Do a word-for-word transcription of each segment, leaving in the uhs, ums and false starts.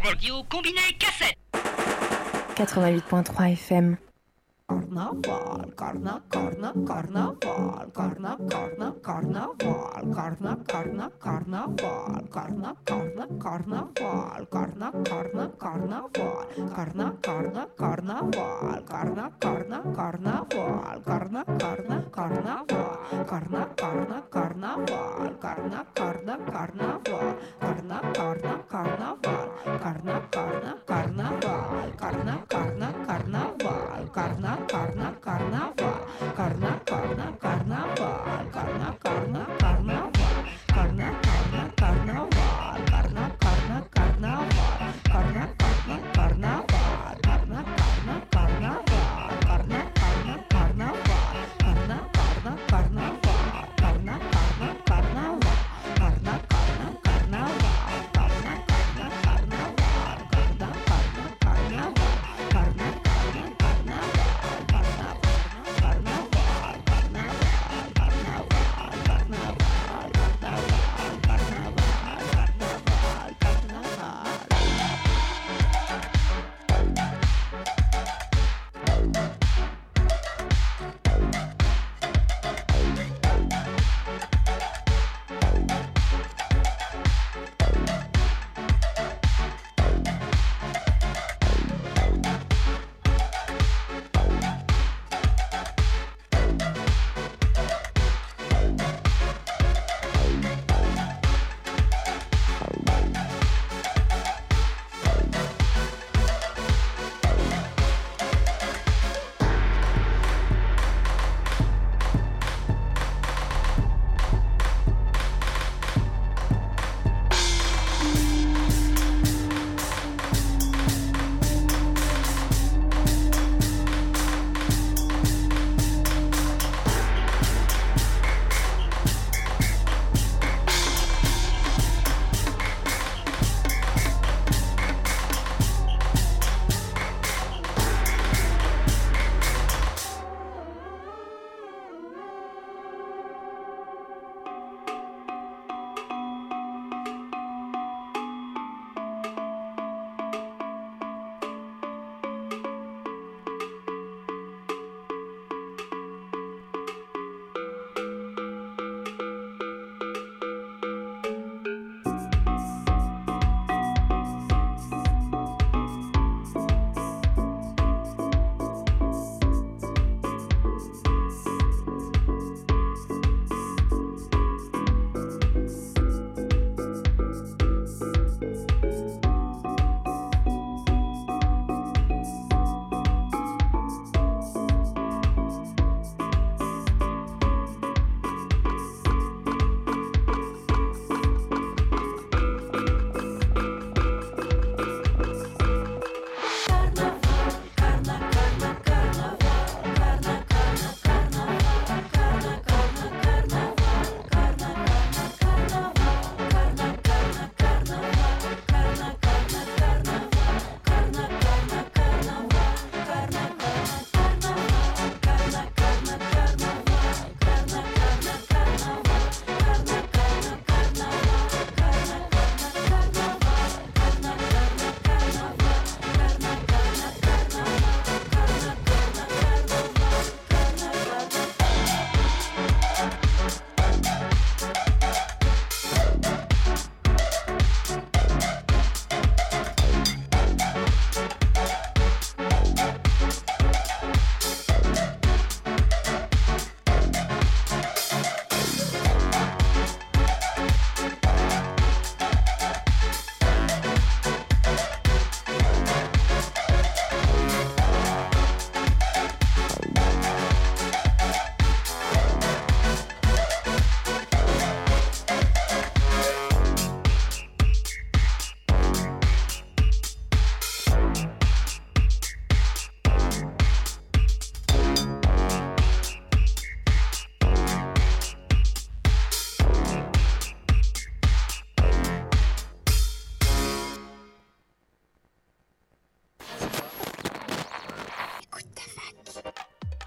radio combiné cassette. quatre-vingt-huit point trois F M. Carnaval, carna, carna, carnaval, carna, carna, carnaval, carna, carna, carnaval, carna, carna, carnaval, carna, carna, carnaval, carna, carna, carnaval, carna, carna, carnaval, carna, carna, carnaval, carna, carna, carnaval, carna, carna, carnaval, carna, carna, carnaval, carna, carna, carnaval, carna, carna, carnaval, carna Carna, carnaval, carna, carna, carnaval, carna, carna, carnaval, carna, carna, carnaval, carna, carna, carnaval, carna, carna, carnaval, carna, carna, carnaval, carna, carna, carnaval, carna, carna, carnaval, carna, carna, carnaval, carna, carna, carnaval, carna, carna, carnaval, carna, carna, carnaval, carna, carna,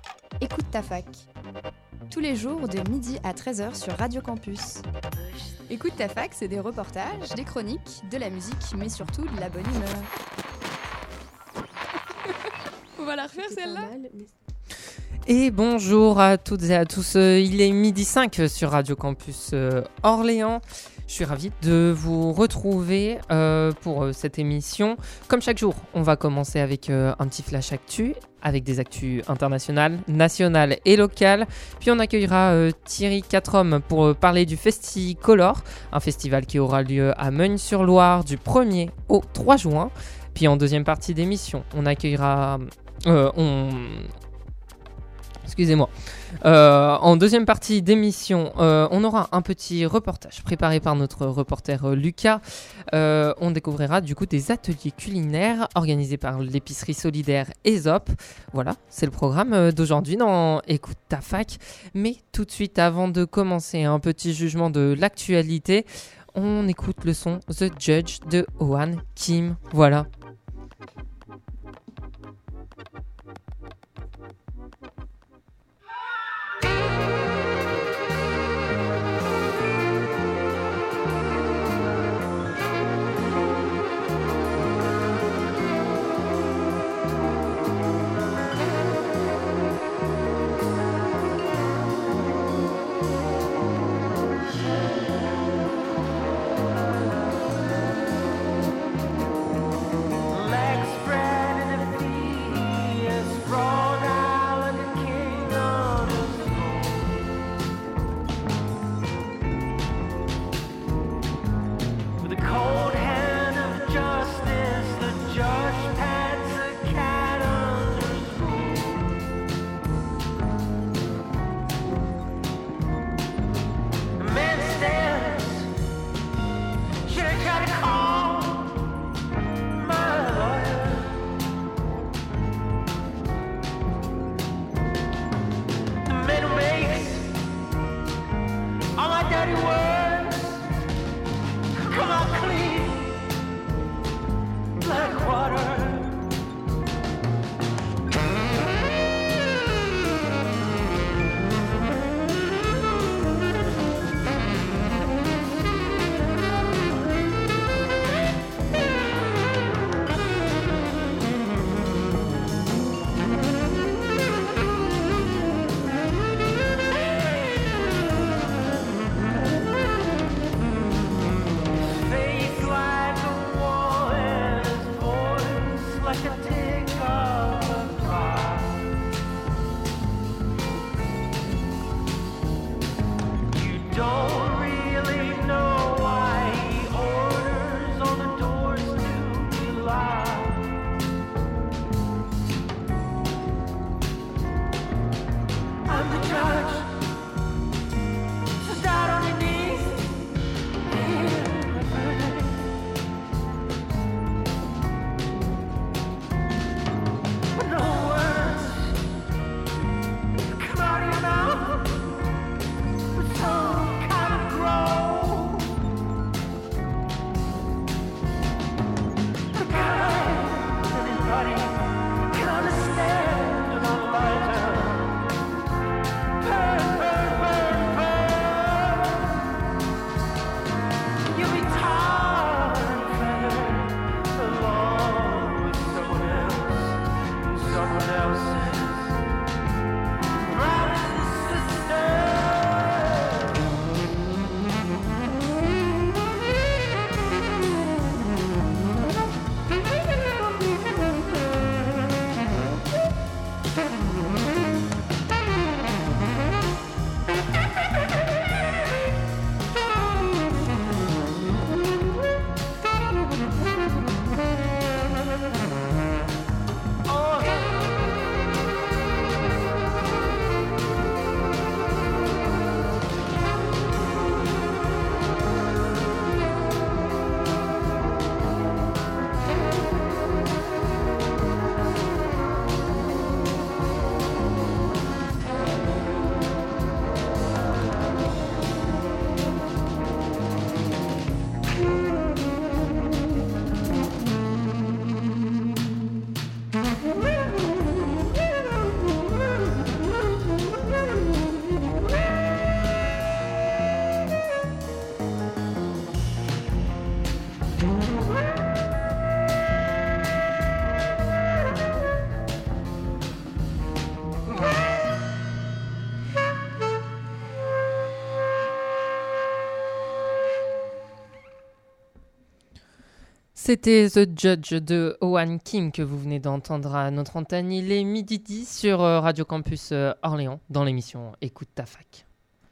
Écoute ta fac. Tous les jours de midi à treize heures sur Radio Campus. Écoute ta fac, c'est des reportages, des chroniques, de la musique, mais surtout de la bonne humeur. On va la refaire celle-là ? Et bonjour à toutes et à tous, il est midi cinq sur Radio Campus Orléans. Je suis ravie de vous retrouver euh, pour euh, cette émission. Comme chaque jour, on va commencer avec euh, un petit flash actu, avec des actus internationales, nationales et locales. Puis on accueillera euh, Thierry Quatrom pour euh, parler du Festicolor, un festival qui aura lieu à Meung-sur-Loire du premier au trois juin. Puis en deuxième partie d'émission, on accueillera... Euh, on... Excusez-moi. Euh, en deuxième partie d'émission, euh, on aura un petit reportage préparé par notre reporter euh, Lucas. Euh, on découvrira du coup des ateliers culinaires organisés par l'épicerie solidaire Aesop. Voilà, c'est le programme d'aujourd'hui dans Écoute ta fac. Mais tout de suite, avant de commencer un petit jugement de l'actualité, on écoute le son The Judge de Ohan Kim. Voilà. C'était The Judge de Owen Kim que vous venez d'entendre à notre antenne. Il est midi dix sur euh, Radio Campus euh, Orléans dans l'émission Écoute ta fac.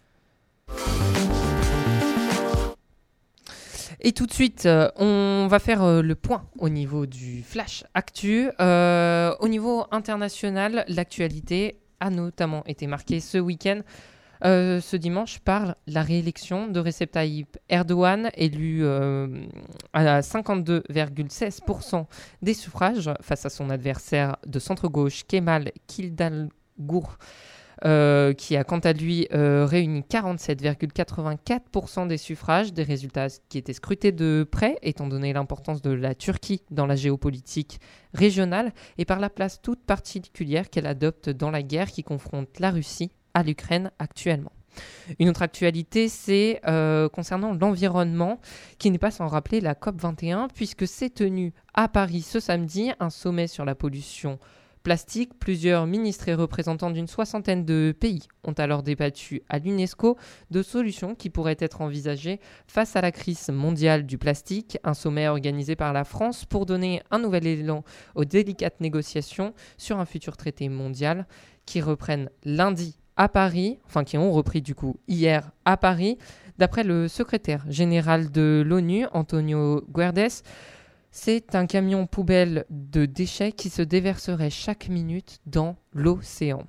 Et tout de suite, euh, on va faire euh, le point au niveau du Flash Actu. Euh, au niveau international, l'actualité a notamment été marquée ce week-end. Euh, ce dimanche par la réélection de Recep Tayyip Erdogan, élu euh, à cinquante-deux virgule seize pour cent des suffrages face à son adversaire de centre-gauche Kemal Kılıçdaroğlu, euh, qui a quant à lui euh, réuni quarante-sept virgule quatre-vingt-quatre pour cent des suffrages, des résultats qui étaient scrutés de près, étant donné l'importance de la Turquie dans la géopolitique régionale et par la place toute particulière qu'elle adopte dans la guerre qui confronte la Russie à l'Ukraine actuellement. Une autre actualité, c'est euh, concernant l'environnement, qui n'est pas sans rappeler la COP vingt et un, puisque s'est tenu à Paris ce samedi un sommet sur la pollution plastique. Plusieurs ministres et représentants d'une soixantaine de pays ont alors débattu à l'UNESCO de solutions qui pourraient être envisagées face à la crise mondiale du plastique. Un sommet organisé par la France pour donner un nouvel élan aux délicates négociations sur un futur traité mondial qui reprennent lundi à Paris, enfin qui ont repris du coup hier à Paris. D'après le secrétaire général de l'ONU, Antonio Guterres, c'est un camion poubelle de déchets qui se déverserait chaque minute dans l'océan.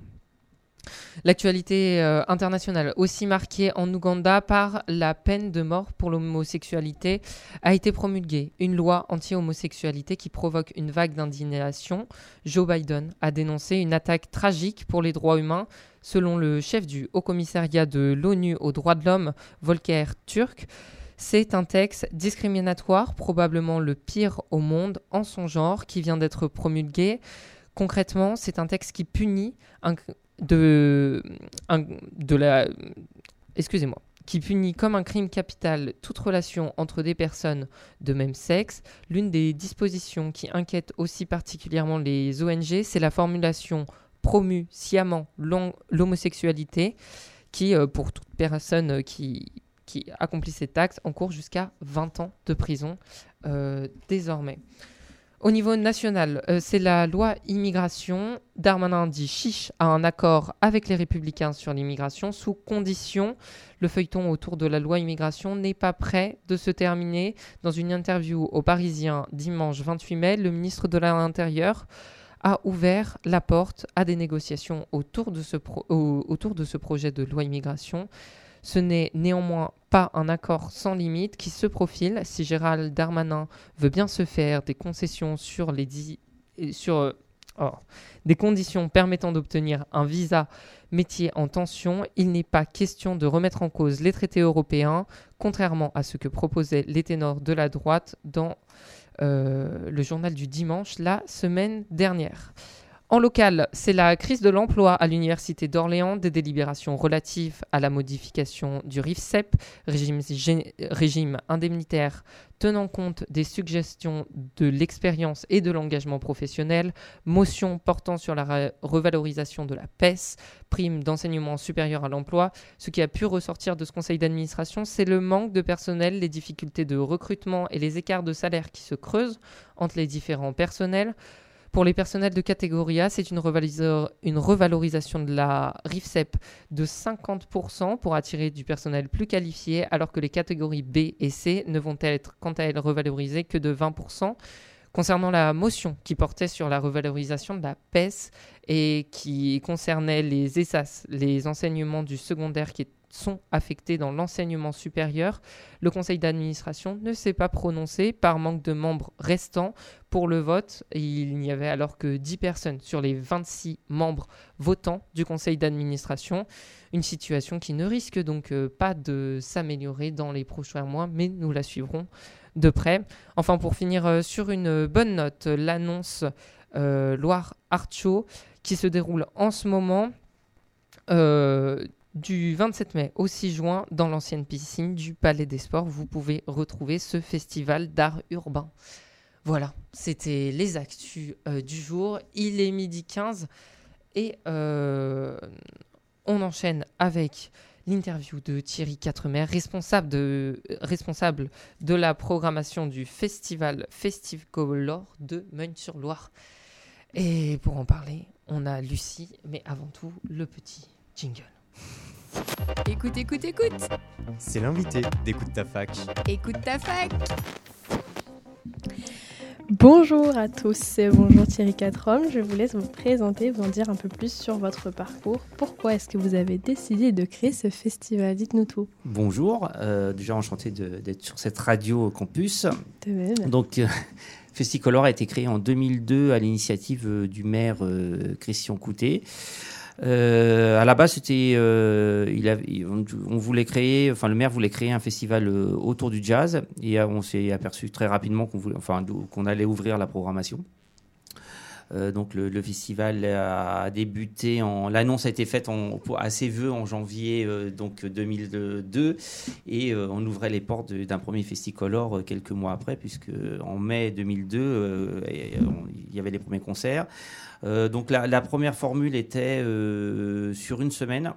L'actualité euh, internationale, aussi marquée en Ouganda par la peine de mort pour l'homosexualité, a été promulguée. Une loi anti-homosexualité qui provoque une vague d'indignation. Joe Biden a dénoncé une attaque tragique pour les droits humains. Selon le chef du Haut-Commissariat de l'ONU aux droits de l'homme, Volker Turk, c'est un texte discriminatoire, probablement le pire au monde en son genre, qui vient d'être promulgué. Concrètement, c'est un texte qui punit un, de, un, de la, excusez-moi, qui punit comme un crime capital toute relation entre des personnes de même sexe. L'une des dispositions qui inquiète aussi particulièrement les O N G, c'est la formulation promue sciemment l'homosexualité, qui, euh, pour toute personne qui qui accomplit cet acte, encourt jusqu'à vingt ans de prison euh, désormais. Au niveau national, euh, c'est la loi immigration. Darmanin dit chiche à un accord avec les Républicains sur l'immigration sous condition. Le feuilleton autour de la loi immigration n'est pas prêt de se terminer. Dans une interview au Parisien dimanche vingt-huit mai, le ministre de l'Intérieur a ouvert la porte à des négociations autour de ce, pro- au- autour de ce projet de loi immigration. Ce n'est néanmoins pas un accord sans limite qui se profile. Si Gérald Darmanin veut bien se faire des concessions sur, les di- sur euh, oh, des conditions permettant d'obtenir un visa métier en tension, il n'est pas question de remettre en cause les traités européens, contrairement à ce que proposaient les ténors de la droite dans euh, le journal du dimanche la semaine dernière. En local, c'est la crise de l'emploi à l'Université d'Orléans, des délibérations relatives à la modification du RIFSEP, régime, gé- régime indemnitaire tenant compte des suggestions de l'expérience et de l'engagement professionnel, motion portant sur la re- revalorisation de la P E S, prime d'enseignement supérieur à l'emploi. Ce qui a pu ressortir de ce conseil d'administration, c'est le manque de personnel, les difficultés de recrutement et les écarts de salaire qui se creusent entre les différents personnels. Pour les personnels de catégorie A, c'est une, revalisa- une revalorisation de la RIFSEP de cinquante pour cent pour attirer du personnel plus qualifié, alors que les catégories B et C ne vont être, quant à elles, revalorisées que de vingt pour cent. Concernant la motion qui portait sur la revalorisation de la P E S et qui concernait les E S A S, les enseignements du secondaire qui sont affectés dans l'enseignement supérieur, le conseil d'administration ne s'est pas prononcé par manque de membres restants pour le vote. Il n'y avait alors que dix personnes sur les vingt-six membres votants du conseil d'administration. Une situation qui ne risque donc euh, pas de s'améliorer dans les prochains mois, mais nous la suivrons de près. Enfin, pour finir euh, sur une bonne note, l'annonce euh, Loire-Artchot qui se déroule en ce moment euh, du vingt-sept mai au six juin dans l'ancienne piscine du Palais des Sports. Vous pouvez retrouver ce festival d'art urbain. Voilà, c'était les actus euh, du jour. Il est midi quinze et euh, on enchaîne avec l'interview de Thierry Quatremer, responsable de, responsable de la programmation du festival Festicolor de Meung-sur-Loire. Et pour en parler, on a Lucie, mais avant tout, le petit jingle. Écoute, écoute, écoute. C'est l'invité d'Écoute ta fac. Écoute ta fac. Bonjour à tous, bonjour Thierry Quatremer, je vous laisse vous présenter, vous en dire un peu plus sur votre parcours. Pourquoi est-ce que vous avez décidé de créer ce festival? Dites-nous tout. Bonjour, euh, déjà enchanté de, d'être sur cette radio campus. De même. Donc, euh, Festicolor a été créé en deux mille deux à l'initiative euh, du maire euh, Christian Coutet. Euh, à la base, c'était, euh, il avait, on, on voulait créer, enfin le maire voulait créer un festival euh, autour du jazz, et euh, on s'est aperçu très rapidement qu'on voulait, enfin qu'on allait ouvrir la programmation. Euh, donc le, le festival a débuté en, l'annonce a été faite en, à ses vœux en janvier euh, donc deux mille deux, et euh, on ouvrait les portes de, d'un premier Festicolor euh, quelques mois après, puisque en mai deux mille deux euh, il y avait les premiers concerts. Euh, donc la, la première formule était euh, sur une semaine.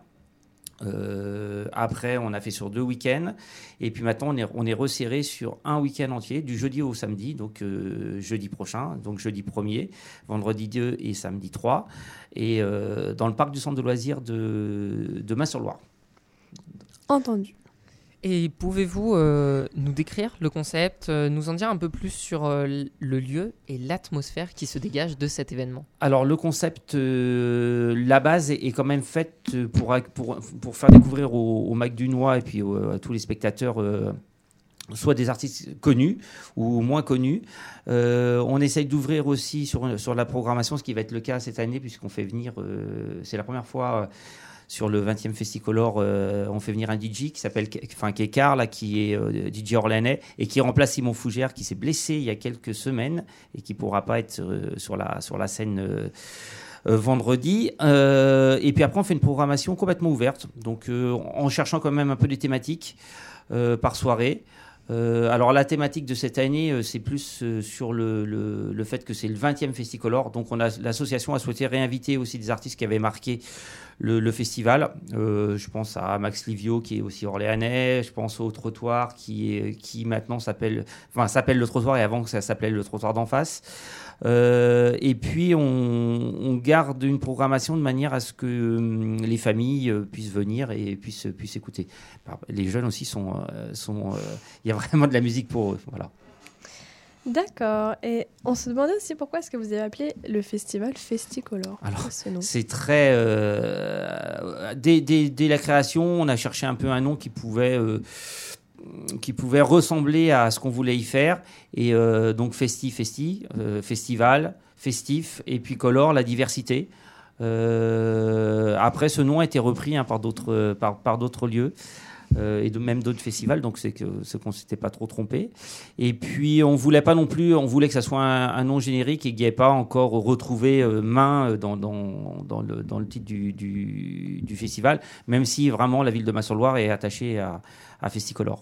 Euh, après, on a fait sur deux week-ends, et puis maintenant on est, on est resserré sur un week-end entier, du jeudi au samedi, donc euh, jeudi prochain, donc jeudi premier, vendredi deux et samedi trois, et euh, dans le parc du centre de loisirs de, de Meung-sur-Loire. Entendu. Et pouvez-vous euh, nous décrire le concept, euh, nous en dire un peu plus sur euh, le lieu et l'atmosphère qui se dégage de cet événement? Alors le concept, euh, la base est, est quand même faite pour, pour, pour faire découvrir au, au Mac Dunois et puis au, à tous les spectateurs euh, soit des artistes connus ou moins connus. Euh, on essaye d'ouvrir aussi sur, sur la programmation, ce qui va être le cas cette année, puisqu'on fait venir, euh, c'est la première fois... Euh, sur le vingtième Festicolor, euh, on fait venir un D J qui s'appelle, enfin qui est Karl, là, qui est euh, D J orléanais et qui remplace Simon Fougère, qui s'est blessé il y a quelques semaines et qui pourra pas être euh, sur la sur la scène euh, euh, vendredi. Euh, et puis après, on fait une programmation complètement ouverte, donc euh, en cherchant quand même un peu des thématiques euh, par soirée. Euh, alors la thématique de cette année, euh, c'est plus euh, sur le, le, le fait que c'est le vingtième Festicolor. Donc on a, l'association a souhaité réinviter aussi des artistes qui avaient marqué le, le festival. Euh, je pense à Max Livio qui est aussi orléanais. Je pense au Trottoir qui, est, qui maintenant s'appelle, enfin, s'appelle le Trottoir, et avant que ça s'appelait le Trottoir d'en face. Euh, et puis on, on garde une programmation de manière à ce que euh, les familles euh, puissent venir et puissent, puissent écouter. Les jeunes aussi sont... Euh, sont euh, y a vraiment de la musique pour eux. Voilà. D'accord. Et on se demandait aussi pourquoi est-ce que vous avez appelé le festival Festicolor. Alors, ce nom? C'est très... Euh, dès, dès, dès la création, on a cherché un peu un nom qui pouvait... Euh, qui pouvait ressembler à ce qu'on voulait y faire, et euh, donc festi, festi, euh, festival, festif, et puis color, la diversité. Euh, après, ce nom a été repris hein, par d'autres par, par d'autres lieux euh, et de, même d'autres festivals, donc c'est que c'est qu'on s'était pas trop trompé. Et puis on voulait pas non plus, on voulait que ça soit un, un nom générique et qu'il n'y ait pas encore retrouvé euh, main dans dans dans le dans le titre du, du du festival, même si vraiment la ville de Meung-sur-Loire est attachée à à Festicolor.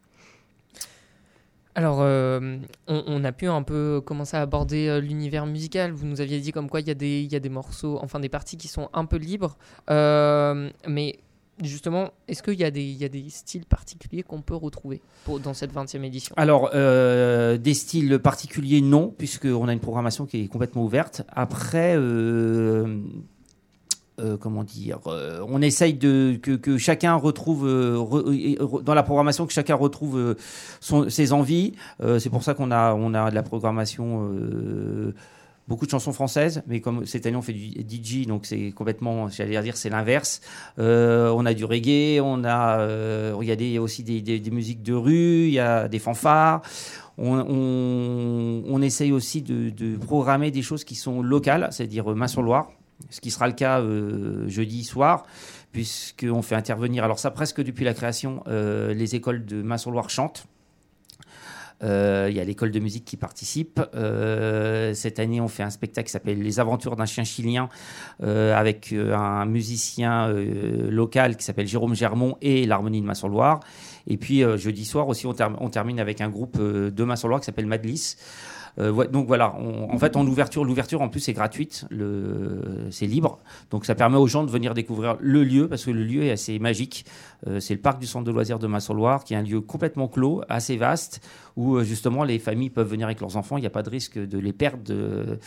Alors, euh, on, on a pu un peu commencer à aborder euh, l'univers musical. Vous nous aviez dit comme quoi il y a des, il y a des morceaux, enfin des parties qui sont un peu libres. Euh, mais justement, est-ce qu'il y a des, il y a des styles particuliers qu'on peut retrouver pour, dans cette vingtième édition? Alors, euh, des styles particuliers, non, puisqu'on a une programmation qui est complètement ouverte. Après... Euh Euh, comment dire, euh, on essaye de que, que chacun retrouve euh, re, re, dans la programmation que chacun retrouve euh, son, ses envies. Euh, c'est pour ça qu'on a on a de la programmation, euh, beaucoup de chansons françaises, mais comme cette année on fait du D J, donc c'est complètement, j'allais dire, c'est l'inverse. Euh, on a du reggae, on a euh, il y a des, aussi des, des, des musiques de rue, il y a des fanfares. On, on, on essaye aussi de, de programmer des choses qui sont locales, c'est-à-dire Meung-sur-Loire. Ce qui sera le cas euh, jeudi soir, puisqu'on fait intervenir, alors ça presque depuis la création, euh, les écoles de Meung-sur-Loire chantent. Il euh, y a l'école de musique qui participe. Euh, cette année, on fait un spectacle qui s'appelle Les Aventures d'un chien chilien euh, avec euh, un musicien euh, local qui s'appelle Jérôme Germont et l'Harmonie de Meung-sur-Loire. Et puis euh, jeudi soir aussi, on, ter- on termine avec un groupe euh, de Meung-sur-Loire qui s'appelle Madlis. Euh, ouais, donc voilà, on, en fait, en ouverture, l'ouverture en plus c'est gratuite, le, c'est libre, donc ça permet aux gens de venir découvrir le lieu parce que le lieu est assez magique. Euh, c'est le parc du centre de loisirs de Massol-Loire, qui est un lieu complètement clos, assez vaste, où euh, justement les familles peuvent venir avec leurs enfants. Il n'y a pas de risque de les perdre. De,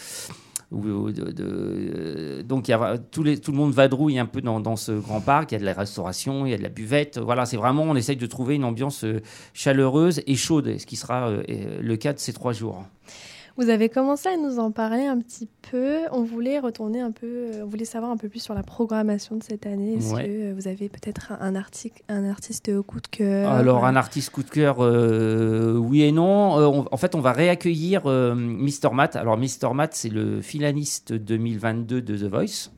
ou de, de, donc il y a, tout, les, tout le monde vadrouille un peu dans, dans ce grand parc. Il y a de la restauration, il y a de la buvette. Voilà, c'est vraiment, on essaye de trouver une ambiance chaleureuse et chaude, ce qui sera euh, le cas de ces trois jours. Vous avez commencé à nous en parler un petit peu. On voulait retourner un peu, on voulait savoir un peu plus sur la programmation de cette année. Est-ce ouais. que vous avez peut-être un, article, un artiste coup de cœur? Alors, un artiste coup de cœur, euh, oui et non. Euh, on, en fait, on va réaccueillir euh, mister Matt. Alors, mister Matt, c'est le finaliste deux mille vingt-deux de The Voice.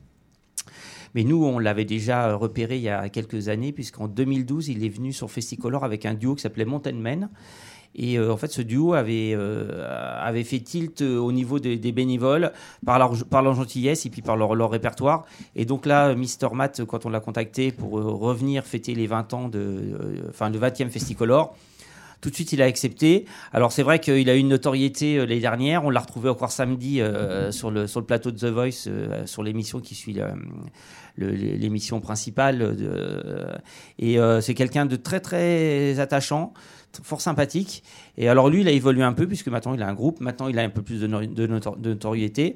Mais nous, on l'avait déjà repéré il y a quelques années, puisqu'en deux mille douze, il est venu sur Festicolor avec un duo qui s'appelait Mountain Men. Et euh, en fait, ce duo avait, euh, avait fait tilt euh, au niveau des, des bénévoles par leur, par leur gentillesse et puis par leur, leur répertoire. Et donc là, mister Matt, quand on l'a contacté pour euh, revenir fêter les vingt ans, de, euh, enfin le vingtième Festicolor, tout de suite, il a accepté. Alors, c'est vrai qu'il a eu une notoriété euh, l'année dernière. On l'a retrouvé encore samedi euh, sur, le, sur le plateau de The Voice, euh, sur l'émission qui suit le, le, l'émission principale. De, euh, et euh, c'est quelqu'un de très, très attachant, fort sympathique. Et alors lui, il a évolué un peu puisque maintenant il a un groupe, maintenant il a un peu plus de, no- de, notor- de notoriété.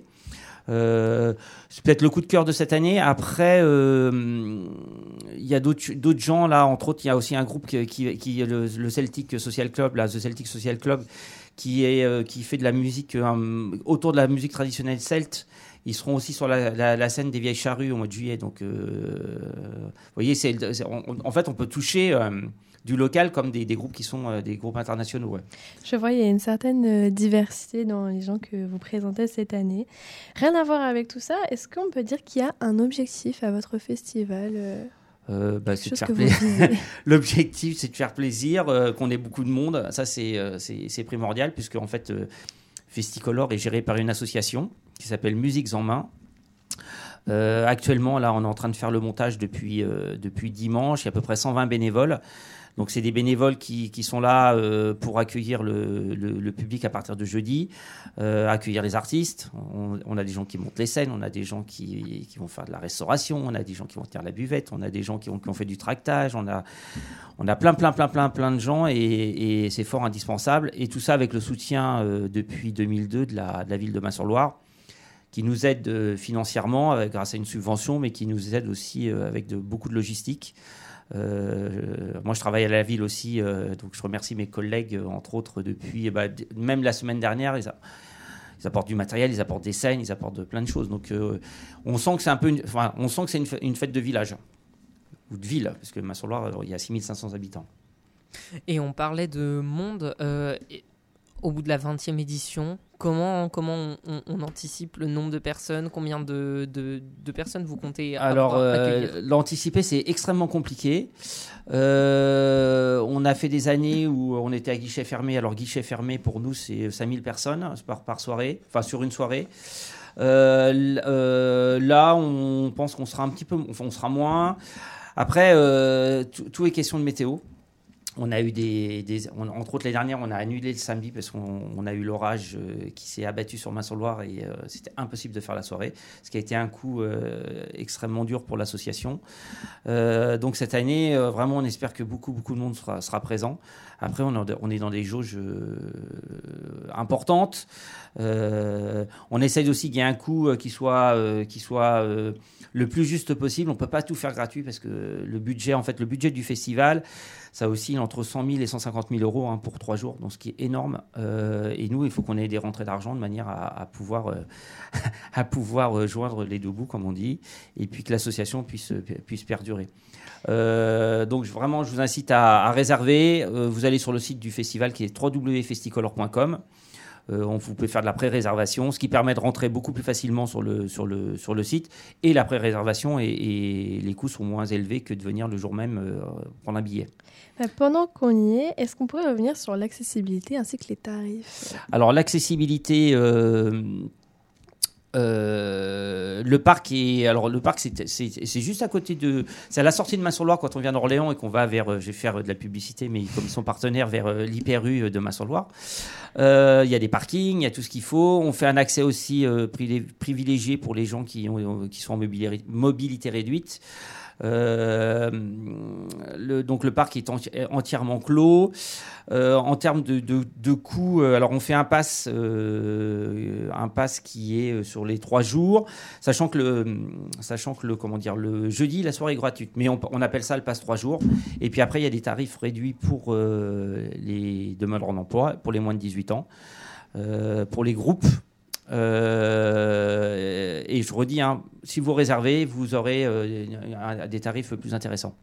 Euh, c'est peut-être le coup de cœur de cette année. Après, euh, il y a d'autres, d'autres gens là, entre autres, il y a aussi un groupe qui, qui, qui le, le Celtic Social Club, là, The Celtic Social Club, qui est euh, qui fait de la musique euh, autour de la musique traditionnelle celte. Ils seront aussi sur la, la, la scène des Vieilles Charrues au mois de juillet. Donc, euh, vous voyez, c'est, c'est, on, en fait, on peut toucher euh, du local comme des, des groupes qui sont euh, des groupes internationaux. Ouais. Je vois, il y a une certaine diversité dans les gens que vous présentez cette année. Rien à voir avec tout ça, est-ce qu'on peut dire qu'il y a un objectif à votre festival euh, euh, bah, c'est de faire plaisir. L'objectif, c'est de faire plaisir, euh, qu'on ait beaucoup de monde. Ça, c'est, euh, c'est, c'est primordial, puisque en fait, euh, Festicolor est géré par une association qui s'appelle Musiques en Main. Euh, actuellement, là, on est en train de faire le montage depuis, euh, depuis dimanche. Il y a à peu près cent vingt bénévoles. Donc, c'est des bénévoles qui, qui sont là euh, pour accueillir le, le, le public à partir de jeudi, euh, accueillir les artistes. On, on a des gens qui montent les scènes, on a des gens qui, qui vont faire de la restauration, on a des gens qui vont tenir la buvette, on a des gens qui ont, qui ont fait du tractage, on a, on a plein, plein, plein, plein, plein de gens et, et c'est fort indispensable. Et tout ça avec le soutien euh, depuis deux mille deux de la, de la ville de Massol-Loire, qui nous aide euh, financièrement euh, grâce à une subvention, mais qui nous aide aussi euh, avec de, beaucoup de logistique. Euh, moi, je travaille à la ville aussi, euh, donc je remercie mes collègues, euh, entre autres, depuis bah, d- même la semaine dernière. Ils, a, ils apportent du matériel, ils apportent des scènes, ils apportent de, plein de choses. Donc, euh, on sent que c'est un peu, une, enfin, on sent que c'est une, f- une fête de village ou de ville, parce que Massol-Loire, il y a six mille cinq cents habitants. Et on parlait de monde. Euh, et au bout de la vingtième édition, comment, comment on, on, on anticipe le nombre de personnes? Combien de, de, de personnes vous comptez Alors, accueillir? euh, l'anticiper, c'est extrêmement compliqué. Euh, on a fait des années où on était à guichet fermé. Alors, guichet fermé, pour nous, c'est cinq mille personnes par, par soirée, enfin sur une soirée. Euh, euh, là, on pense qu'on sera un petit peu, enfin, on sera moins. Après, euh, tout, tout est question de météo. On a eu des, des on, entre autres l'année dernière, on a annulé le samedi parce qu'on on a eu l'orage euh, qui s'est abattu sur Massol-Loire et euh, c'était impossible de faire la soirée, ce qui a été un coup euh, extrêmement dur pour l'association. Euh, donc cette année, euh, vraiment, on espère que beaucoup beaucoup de monde sera, sera présent. Après, on, a, on est dans des jauges euh, importantes. Euh, on essaye aussi qu'il y ait un coût euh, qui soit, euh, qui soit euh, le plus juste possible. On ne peut pas tout faire gratuit parce que le budget, en fait, le budget du festival, ça oscille entre cent mille et cent cinquante mille euros hein, pour trois jours, donc ce qui est énorme. Euh, et nous, il faut qu'on ait des rentrées d'argent de manière à, à pouvoir, euh, à pouvoir joindre les deux bouts, comme on dit, et puis que l'association puisse, puisse perdurer. Euh, donc vraiment, je vous incite à, à réserver. Euh, vous allez sur le site du festival qui est w w w point festicolor point com. Euh, on, vous pouvez faire de la pré-réservation, ce qui permet de rentrer beaucoup plus facilement sur le, sur le, sur le site. Et la pré-réservation, et, et les coûts sont moins élevés que de venir le jour même euh, prendre un billet. Pendant qu'on y est, est-ce qu'on pourrait revenir sur l'accessibilité ainsi que les tarifs? Alors l'accessibilité, euh, Euh, le parc est alors le parc c'est, c'est, c'est juste à côté de c'est à la sortie de Main-sur-Loire quand on vient d'Orléans et qu'on va vers euh, je vais faire de la publicité mais comme ils sont partenaires vers euh, l'Hyper U de Main-sur-Loire. Euh, il y a des parkings, il y a tout ce qu'il faut. On fait un accès aussi euh, privilégié pour les gens qui ont qui sont en mobilité, mobilité réduite. Euh, le, donc le parc est enti- entièrement clos. Euh, en termes de, de, de coûts, euh, alors on fait un pass, euh, un pass qui est sur les trois jours, sachant que le, sachant que le, comment dire, le jeudi la soirée est gratuite, mais on, on appelle ça le pass trois jours. Et puis après il y a des tarifs réduits pour euh, les demandeurs d'emploi, pour les moins de dix-huit ans, euh, pour les groupes. Euh, et je redis, hein, si vous réservez, vous aurez euh, un, des tarifs plus intéressants.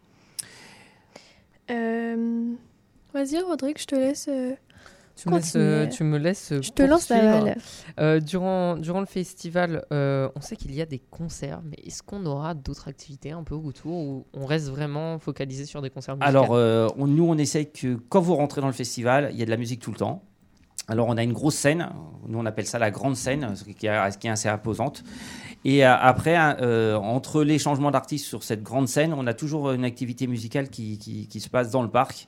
Euh, vas-y, Rodrigue, je te laisse. Euh, tu, me laisses euh, tu me laisses. Je te lance la balle. Euh, durant, durant le festival, euh, on sait qu'il y a des concerts, mais est-ce qu'on aura d'autres activités un peu autour ou on reste vraiment focalisé sur des concerts musicaux ? Alors, euh, on, nous, on essaye que quand vous rentrez dans le festival, il y a de la musique tout le temps. Alors, on a une grosse scène, nous on appelle ça la grande scène, ce qui est, qui est assez imposante. Et euh, après, euh, entre les changements d'artistes sur cette grande scène, on a toujours une activité musicale qui, qui, qui se passe dans le parc.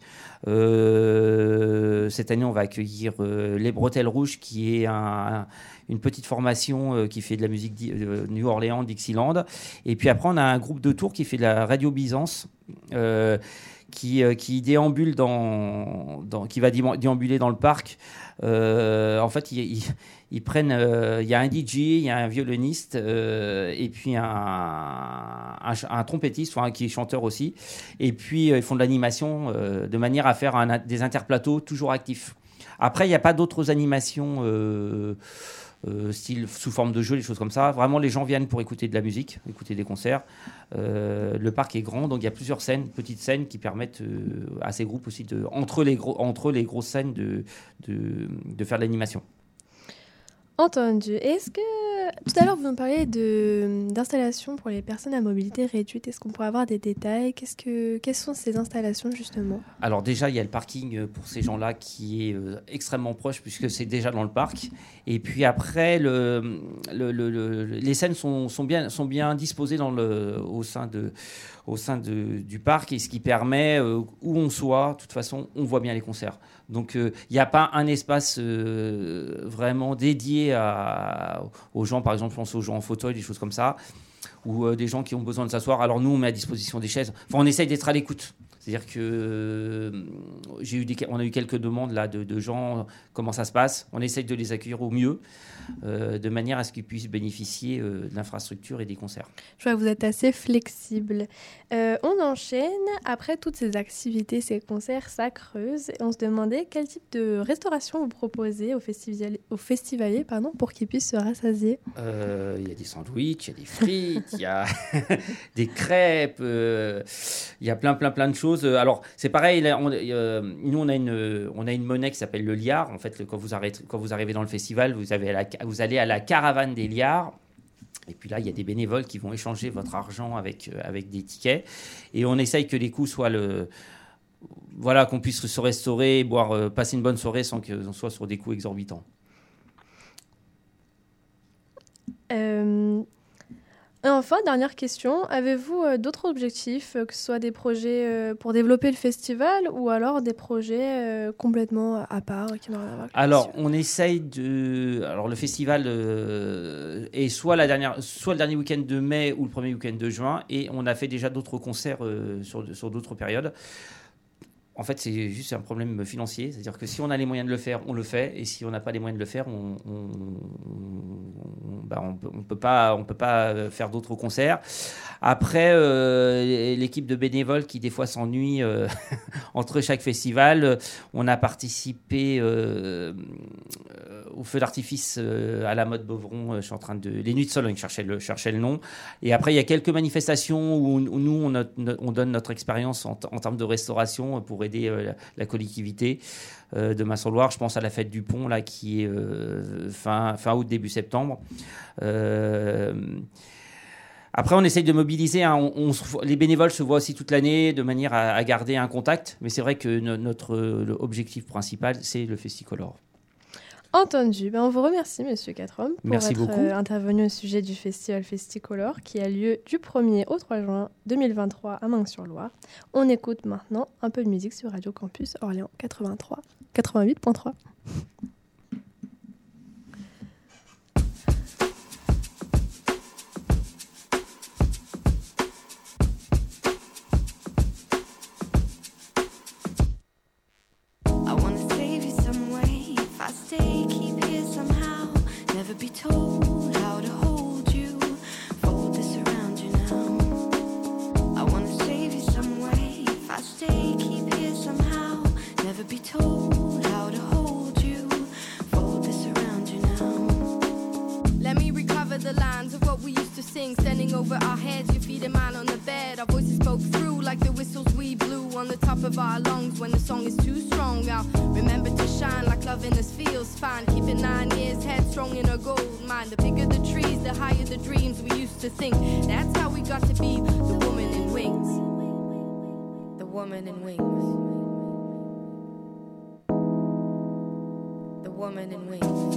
Euh, cette année, on va accueillir euh, les Bretelles Rouges, qui est un, un, une petite formation euh, qui fait de la musique euh, New Orleans, Dixieland. Et puis après, on a un groupe de Tours qui fait de la radio Byzance. Euh, Qui, euh, qui déambule dans, dans, qui va déambuler dans le parc. Euh, en fait, ils, ils, ils prennent. Il euh, y a un D J, il y a un violoniste euh, et puis un, un, un trompettiste, enfin, qui est chanteur aussi. Et puis euh, ils font de l'animation euh, de manière à faire un, des interplateaux toujours actifs. Après, il n'y a pas d'autres animations. Euh, Euh, style sous forme de jeu, des choses comme ça. Vraiment, les gens viennent pour écouter de la musique, écouter des concerts. Euh, le parc est grand, donc il y a plusieurs scènes, petites scènes qui permettent euh, à ces groupes aussi, de, entre, les gros, entre les grosses scènes, de, de, de faire de l'animation. Entendu. Est-ce que tout à l'heure vous nous parliez de d'installations pour les personnes à mobilité réduite. Est-ce qu'on pourrait avoir des détails ? Qu'est-ce que quelles sont ces installations justement ? Alors déjà il y a le parking pour ces gens-là qui est euh, extrêmement proche puisque c'est déjà dans le parc. Et puis après le, le, le, le les scènes sont, sont bien sont bien disposées dans le au sein de au sein de, du parc et ce qui permet euh, où on soit, de toute façon on voit bien les concerts. Donc il euh, n'y a pas un espace euh, vraiment dédié à, aux gens, par exemple, je pense aux gens en fauteuil, des choses comme ça, ou euh, des gens qui ont besoin de s'asseoir. Alors nous, on met à disposition des chaises. Enfin, on essaye d'être à l'écoute. C'est-à-dire que euh, j'ai eu des, on a eu quelques demandes là de, de gens, comment ça se passe. On essaye de les accueillir au mieux, euh, de manière à ce qu'ils puissent bénéficier euh, de l'infrastructure et des concerts. Je vois que vous êtes assez flexible. Euh, on enchaîne. Après toutes ces activités, ces concerts, ça creuse. Et on se demandait quel type de restauration vous proposez aux festivaliers, aux festivaliers pardon, pour qu'ils puissent se rassasier. Il euh, y a des sandwichs, il y a des frites, il y a des crêpes, il euh, y a plein, plein, plein de choses. Alors, c'est pareil, là, on, euh, nous, on a, une, on a une monnaie qui s'appelle le liard. En fait, quand vous, arrêtez, quand vous arrivez dans le festival, vous, avez la, vous allez à la caravane des liards. Et puis là, il y a des bénévoles qui vont échanger votre argent avec, euh, avec des tickets. Et on essaye que les coûts soient le... Voilà, qu'on puisse se restaurer, boire, euh, passer une bonne soirée sans qu'on soit sur des coûts exorbitants. Euh... Et enfin, dernière question, avez-vous euh, d'autres objectifs, euh, que ce soit des projets euh, pour développer le festival ou alors des projets euh, complètement à part qui n'ont rien à voir avec le Alors, festival ? on essaye de... Alors, le festival euh, est soit, la dernière... soit le dernier week-end de mai ou le premier week-end de juin, et on a fait déjà d'autres concerts euh, sur, sur d'autres périodes. En fait, c'est juste un problème financier. C'est-à-dire que si on a les moyens de le faire, on le fait. Et si on n'a pas les moyens de le faire, on on, on, bah on, on peut pas, on peut pas faire d'autres concerts. Après, euh, l'équipe de bénévoles qui, des fois, s'ennuie euh, entre chaque festival. On a participé euh, au feu d'artifice euh, à la mode Beuvron. Je suis en train de... Les Nuits de Sologne, je cherchais le, je cherchais le nom. Et après, il y a quelques manifestations où, où nous, on, a, on donne notre expérience en, en termes de restauration pour aider euh, la, la collectivité euh, de Main-sur-Loire. Je pense à la fête du Pont là, qui est euh, fin, fin août, début septembre. Euh, après, on essaye de mobiliser. Hein, on, on, les bénévoles se voient aussi toute l'année de manière à, à garder un contact. Mais c'est vrai que no, notre objectif principal, c'est le Festicolor. Entendu. Ben, on vous remercie, Monsieur Quatrom, pour Merci être beaucoup. euh, intervenu au sujet du festival Festicolor qui a lieu du premier au trois juin deux mille vingt-trois à Meung-sur-Loire. On écoute maintenant un peu de musique sur Radio Campus Orléans quatre-vingt-trois, quatre-vingt-huit point trois. I wanna save you some way. If I stay, keep here somehow. Never be told how to hold you. Fold this around you now. I wanna save you some way. If I stay, keep here somehow. Never be told how to hold you. Fold this around you now. Let me recover the lines of what we used to sing, standing over our heads, your feet and mine on the bed. Our voices spoke through like the whistles we blew on the top of our lungs when the song is too strong. I'll remember to shine like love in us feels fine. Keeping nine years headstrong in a gold mine. The bigger the trees, the higher the dreams we used to think. That's how we got to be the woman in wings. The woman in wings. The woman in wings.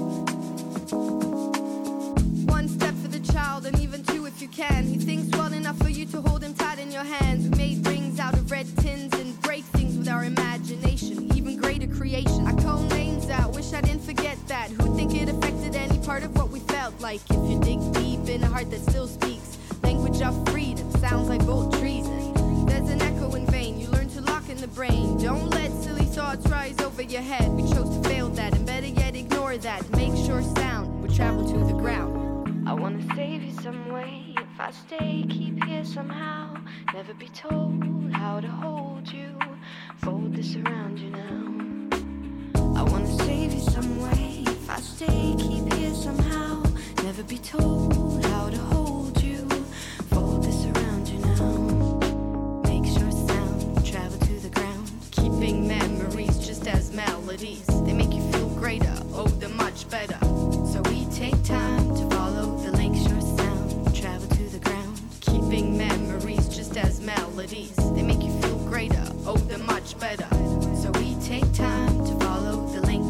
One step for the child and even two if you can. He thinks well enough for you to hold him tight in your hands. We made rings out of red tins and break things with our imagination. Even greater creation. I call names out, wish I didn't forget that. Who'd think it affected any part of what we felt like? If you dig deep in a heart that still speaks language of freedom, sounds like bold treason. There's an echo in vain, you learn to lock in the brain. Don't let silly thoughts rise over your head. We chose to fail that and better yet ignore that. Make sure sound would travel to the ground. I wanna save you some way. If I stay, keep here somehow. Never be told how to hold you. Fold this around you now. I wanna save you some way. If I stay, keep here somehow. Never be told how to hold you. Fold this around you now. Make sure sound travel to the ground. Keeping memories just as melodies. They make you feel greater, oh, they're much better. So we take time to follow the link. Sure sound travel to the ground. Keeping memories just as melodies. They make you feel greater, oh, they're much better. So we take time to follow the link.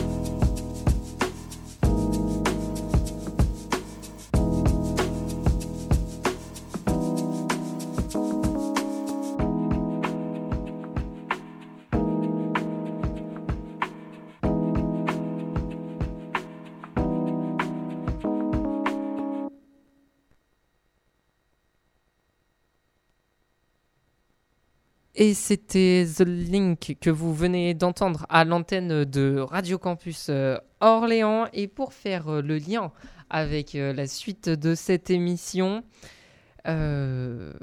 Et c'était The Link que vous venez d'entendre à l'antenne de Radio Campus euh, Orléans. Et pour faire euh, le lien avec euh, la suite de cette émission, euh,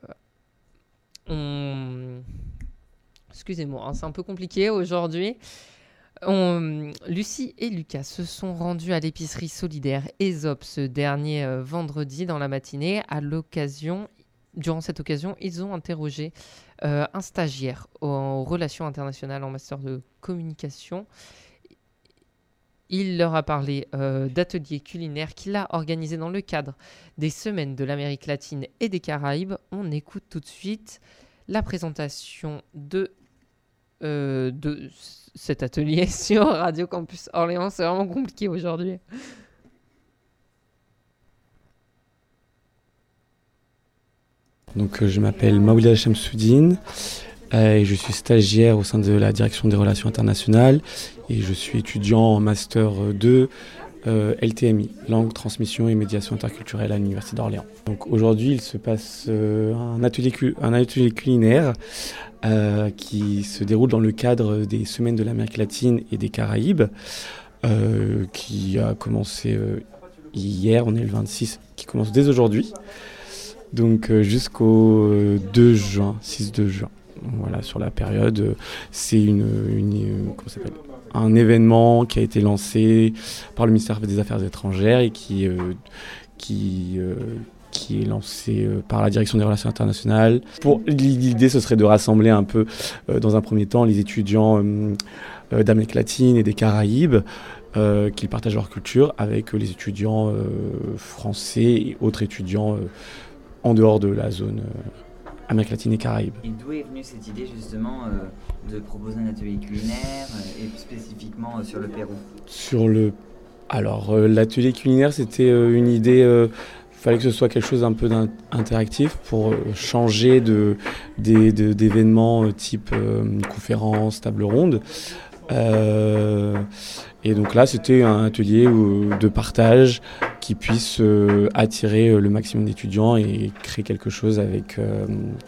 on... excusez-moi, hein, c'est un peu compliqué aujourd'hui. On... Lucie et Lucas se sont rendus à l'épicerie solidaire Aesop ce dernier euh, vendredi dans la matinée. À l'occasion, durant cette occasion, ils ont interrogé Euh, un stagiaire en relations internationales en master de communication. Il leur a parlé euh, d'ateliers culinaires qu'il a organisés dans le cadre des semaines de l'Amérique latine et des Caraïbes. On écoute tout de suite la présentation de, euh, de cet atelier sur Radio Campus Orléans. C'est vraiment compliqué aujourd'hui. Donc, euh, je m'appelle Maoulia Chamsoudine euh, et je suis stagiaire au sein de la direction des relations internationales et je suis étudiant en master deux euh, L T M I, langue, transmission et médiation interculturelle à l'Université d'Orléans. Donc aujourd'hui, il se passe euh, un, atelier cu- un atelier culinaire euh, qui se déroule dans le cadre des semaines de l'Amérique latine et des Caraïbes euh, qui a commencé euh, hier, on est le vingt-six, qui commence dès aujourd'hui. Donc euh, jusqu'au euh, deux juin, six deux juin. Voilà, sur la période, euh, c'est une, une, une, comment ça s'appelle, un événement qui a été lancé par le ministère des Affaires étrangères et qui, euh, qui, euh, qui est lancé euh, par la direction des relations internationales. Pour, l'idée, ce serait de rassembler un peu, euh, dans un premier temps, les étudiants euh, euh, d'Amérique latine et des Caraïbes, euh, qui partagent leur culture avec euh, les étudiants euh, français et autres étudiants euh, en dehors de la zone euh, Amérique latine et Caraïbes. Et d'où est venue cette idée justement euh, de proposer un atelier culinaire euh, et spécifiquement euh, sur le Pérou? Sur le... Alors, euh, l'atelier culinaire, c'était euh, une idée... Euh, il fallait que ce soit quelque chose un peu d'interactif pour euh, changer de, des, de, d'événements euh, type euh, conférence, table ronde. Euh, et donc là, c'était un atelier euh, de partage qui puisse euh, attirer euh, le maximum d'étudiants et créer quelque chose avec, euh,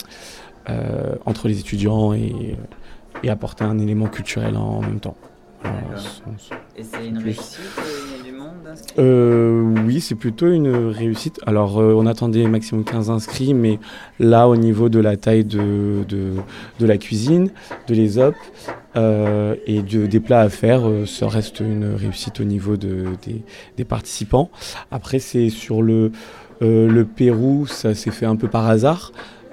euh, entre les étudiants et, et apporter un élément culturel en même temps. Alors, et c'est une réussite, il y a du monde inscrit? euh, Oui, c'est plutôt une réussite. Alors, euh, on attendait maximum quinze inscrits, mais là, au niveau de la taille de, de, de la cuisine, de l'E S O P euh, et de, des plats à faire, euh, ça reste une réussite au niveau de, des, des participants. Après, c'est sur le, euh, le Pérou, ça s'est fait un peu par hasard.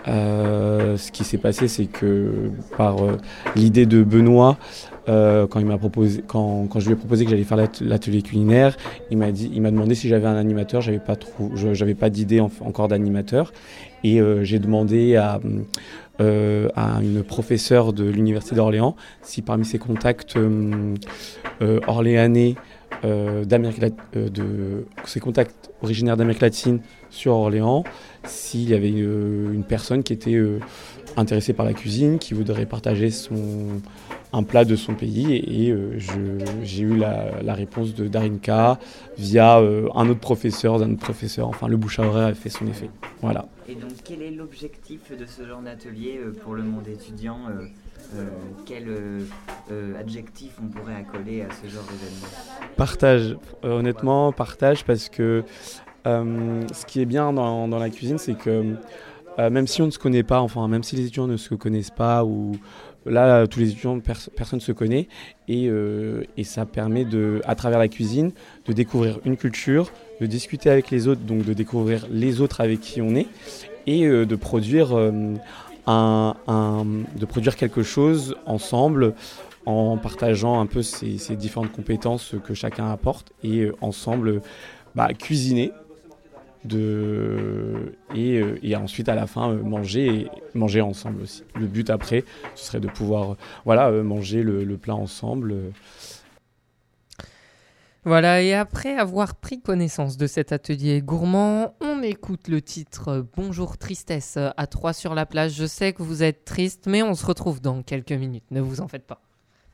Euh, ce qui s'est passé, c'est que par euh, l'idée de Benoît, euh, quand il m'a proposé, quand, quand je lui ai proposé que j'allais faire l'atelier culinaire, il m'a dit, il m'a demandé si j'avais un animateur. J'avais pas trop, je, j'avais pas d'idée en, encore d'animateur, et euh, j'ai demandé à, euh, à une professeure de l'université d'Orléans si parmi ses contacts euh, euh, orléanais euh, d'Amérique lat- euh, de ses contacts originaires d'Amérique latine sur Orléans, s'il y avait une, une personne qui était euh, intéressée par la cuisine, qui voudrait partager son, un plat de son pays. Et, et euh, je, j'ai eu la, la réponse de Darinka via euh, un autre professeur, d'un autre professeur. Enfin, le bouche à oreille a fait son effet. Voilà. Et donc, quel est l'objectif de ce genre d'atelier euh, pour le monde étudiant euh, euh, Quel euh, euh, adjectif on pourrait accoler à ce genre d'événement? Partage. Euh, honnêtement, partage, parce que Euh, ce qui est bien dans, dans la cuisine, c'est que euh, même si on ne se connaît pas, enfin même si les étudiants ne se connaissent pas, ou là tous les étudiants, pers- personne ne se connaît, et, euh, et ça permet de, à travers la cuisine, de découvrir une culture, de discuter avec les autres, donc de découvrir les autres avec qui on est, et euh, de produire euh, un, un, de produire quelque chose ensemble, en partageant un peu ces, ces différentes compétences que chacun apporte, et euh, ensemble bah, cuisiner. De, et, et ensuite à la fin euh, manger et manger ensemble aussi. Le but après, ce serait de pouvoir voilà, euh, manger le, le plat ensemble. Voilà, et après avoir pris connaissance de cet atelier gourmand, on écoute le titre « Bonjour Tristesse » à trois sur la plage. Je sais que vous êtes triste, mais on se retrouve dans quelques minutes, ne vous en faites pas.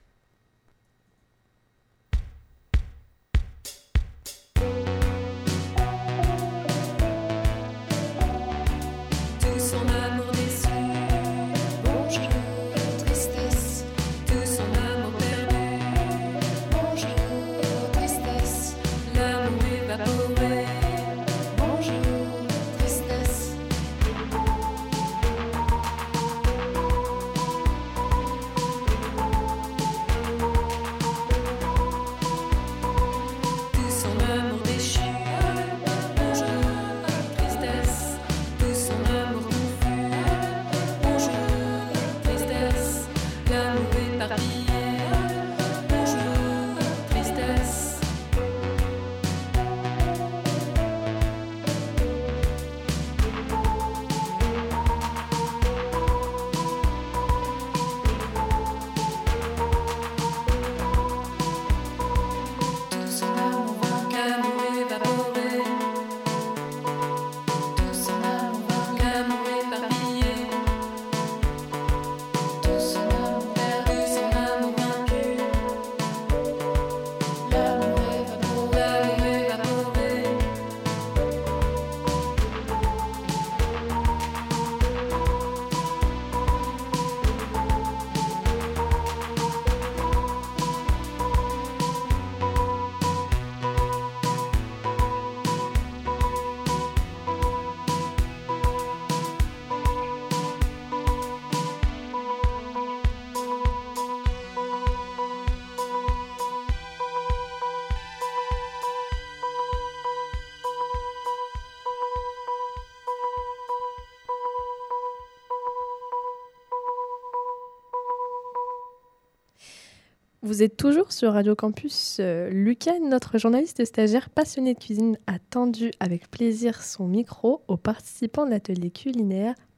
Vous êtes toujours sur Radio Campus. Euh, Lucas, notre journaliste stagiaire passionné de cuisine, a tendu avec plaisir son micro aux participants de l'atelier culinaire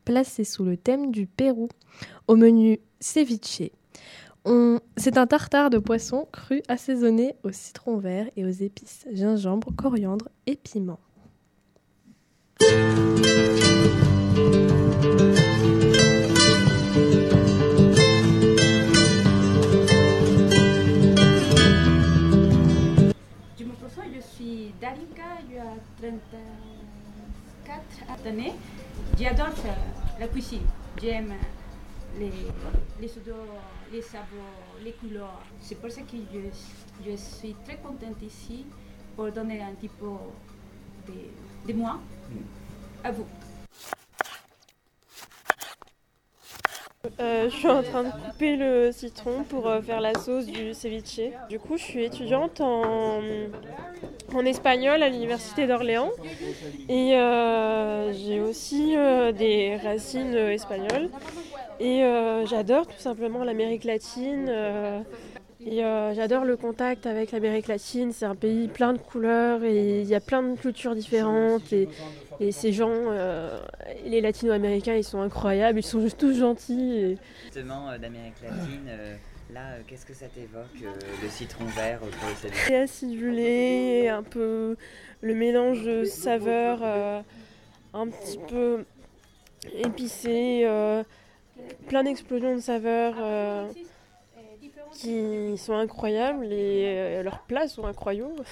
placé sous le thème du Pérou. Au menu ceviche. On... C'est un tartare de poisson cru assaisonné au citron vert et aux épices, gingembre, coriandre et piment. Je me présente, je suis Darika, j'ai trente-quatre années. J'adore faire la cuisine. J'aime les, les odeurs, les saveurs, les couleurs. C'est pour ça que je, je suis très contente ici pour donner un petit peu de, de moi à vous. Euh, je suis en train de couper le citron pour euh, faire la sauce du ceviche. Du coup, je suis étudiante en, en espagnol à l'université d'Orléans et euh, j'ai aussi euh, des racines euh, espagnoles. Et euh, j'adore tout simplement l'Amérique latine. Euh, et euh, j'adore le contact avec l'Amérique latine. C'est un pays plein de couleurs et il y a plein de cultures différentes. Et, et ces gens, euh, les latino-américains, ils sont incroyables. Ils sont juste tous gentils. Et... Justement, euh, d'Amérique latine, euh, là, euh, qu'est-ce que ça t'évoque, euh, le citron vert euh, pour le ceviche? C'est acidulé, un peu le mélange de saveurs, euh, un petit peu épicé. Euh, plein d'explosions de saveurs euh, qui sont incroyables et euh, leurs plats sont incroyables.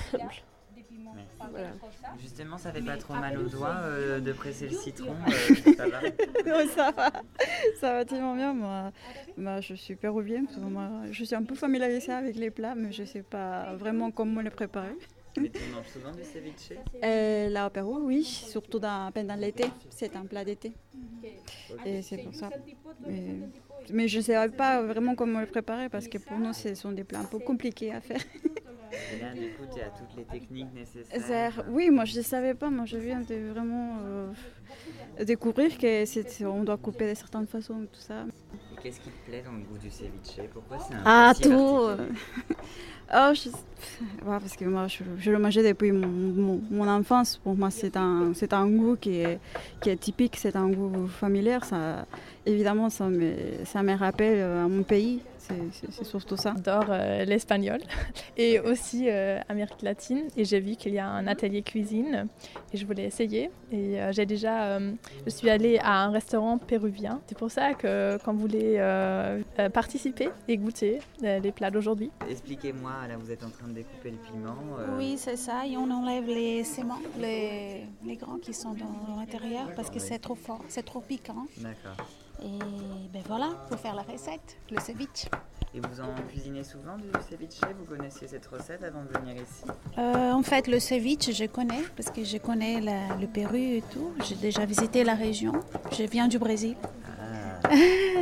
Voilà. Justement, ça fait pas trop mal aux doigts euh, de presser le citron, euh, ça va? Oui, ça va, ça va tellement bien. Moi, moi je suis péruvienne, moi, je suis un peu familiarisée avec les plats, mais je sais pas vraiment comment les préparer. Mais tu manges souvent du ceviche? euh, Là au Pérou, oui, surtout dans, pendant l'été, c'est un plat d'été. Et c'est pour ça. Mais, mais je ne savais pas vraiment comment le préparer parce que pour nous, ce sont des plats un peu compliqués à faire. Et là, du coup, tu as toutes les techniques nécessaires. Oui, moi je ne savais pas, moi je viens de vraiment euh, découvrir qu'on doit couper de certaines façons et tout ça. Et qu'est-ce qui te plaît dans le goût du ceviche? Pourquoi c'est un Ah, si tout particulier? Oh, je... ouais, parce que moi, je, je le mangeais depuis mon, mon, mon enfance. Pour moi, c'est un, c'est un goût qui est, qui est typique, c'est un goût familier. Ça, évidemment, ça me, ça me rappelle à mon pays. C'est, c'est, c'est surtout ça. J'adore euh, l'espagnol et aussi euh, Amérique latine. Et j'ai vu qu'il y a un atelier cuisine et je voulais essayer. Et euh, j'ai déjà, euh, je suis allée à un restaurant péruvien. C'est pour ça que quand vous voulez euh, euh, participer et goûter euh, les plats d'aujourd'hui. Expliquez-moi, là vous êtes en train de découper le piment. Euh... Oui, c'est ça. Et on enlève les séments, les, les grands qui sont dans l'intérieur parce que c'est trop fort, c'est trop piquant. D'accord. Et ben voilà, pour faire la recette, le ceviche. Et vous en cuisinez souvent du ceviche? Vous connaissiez cette recette avant de venir ici? euh, En fait, le ceviche, je connais parce que je connais la, le Pérou et tout. J'ai déjà visité la région. Je viens du Brésil. Ah.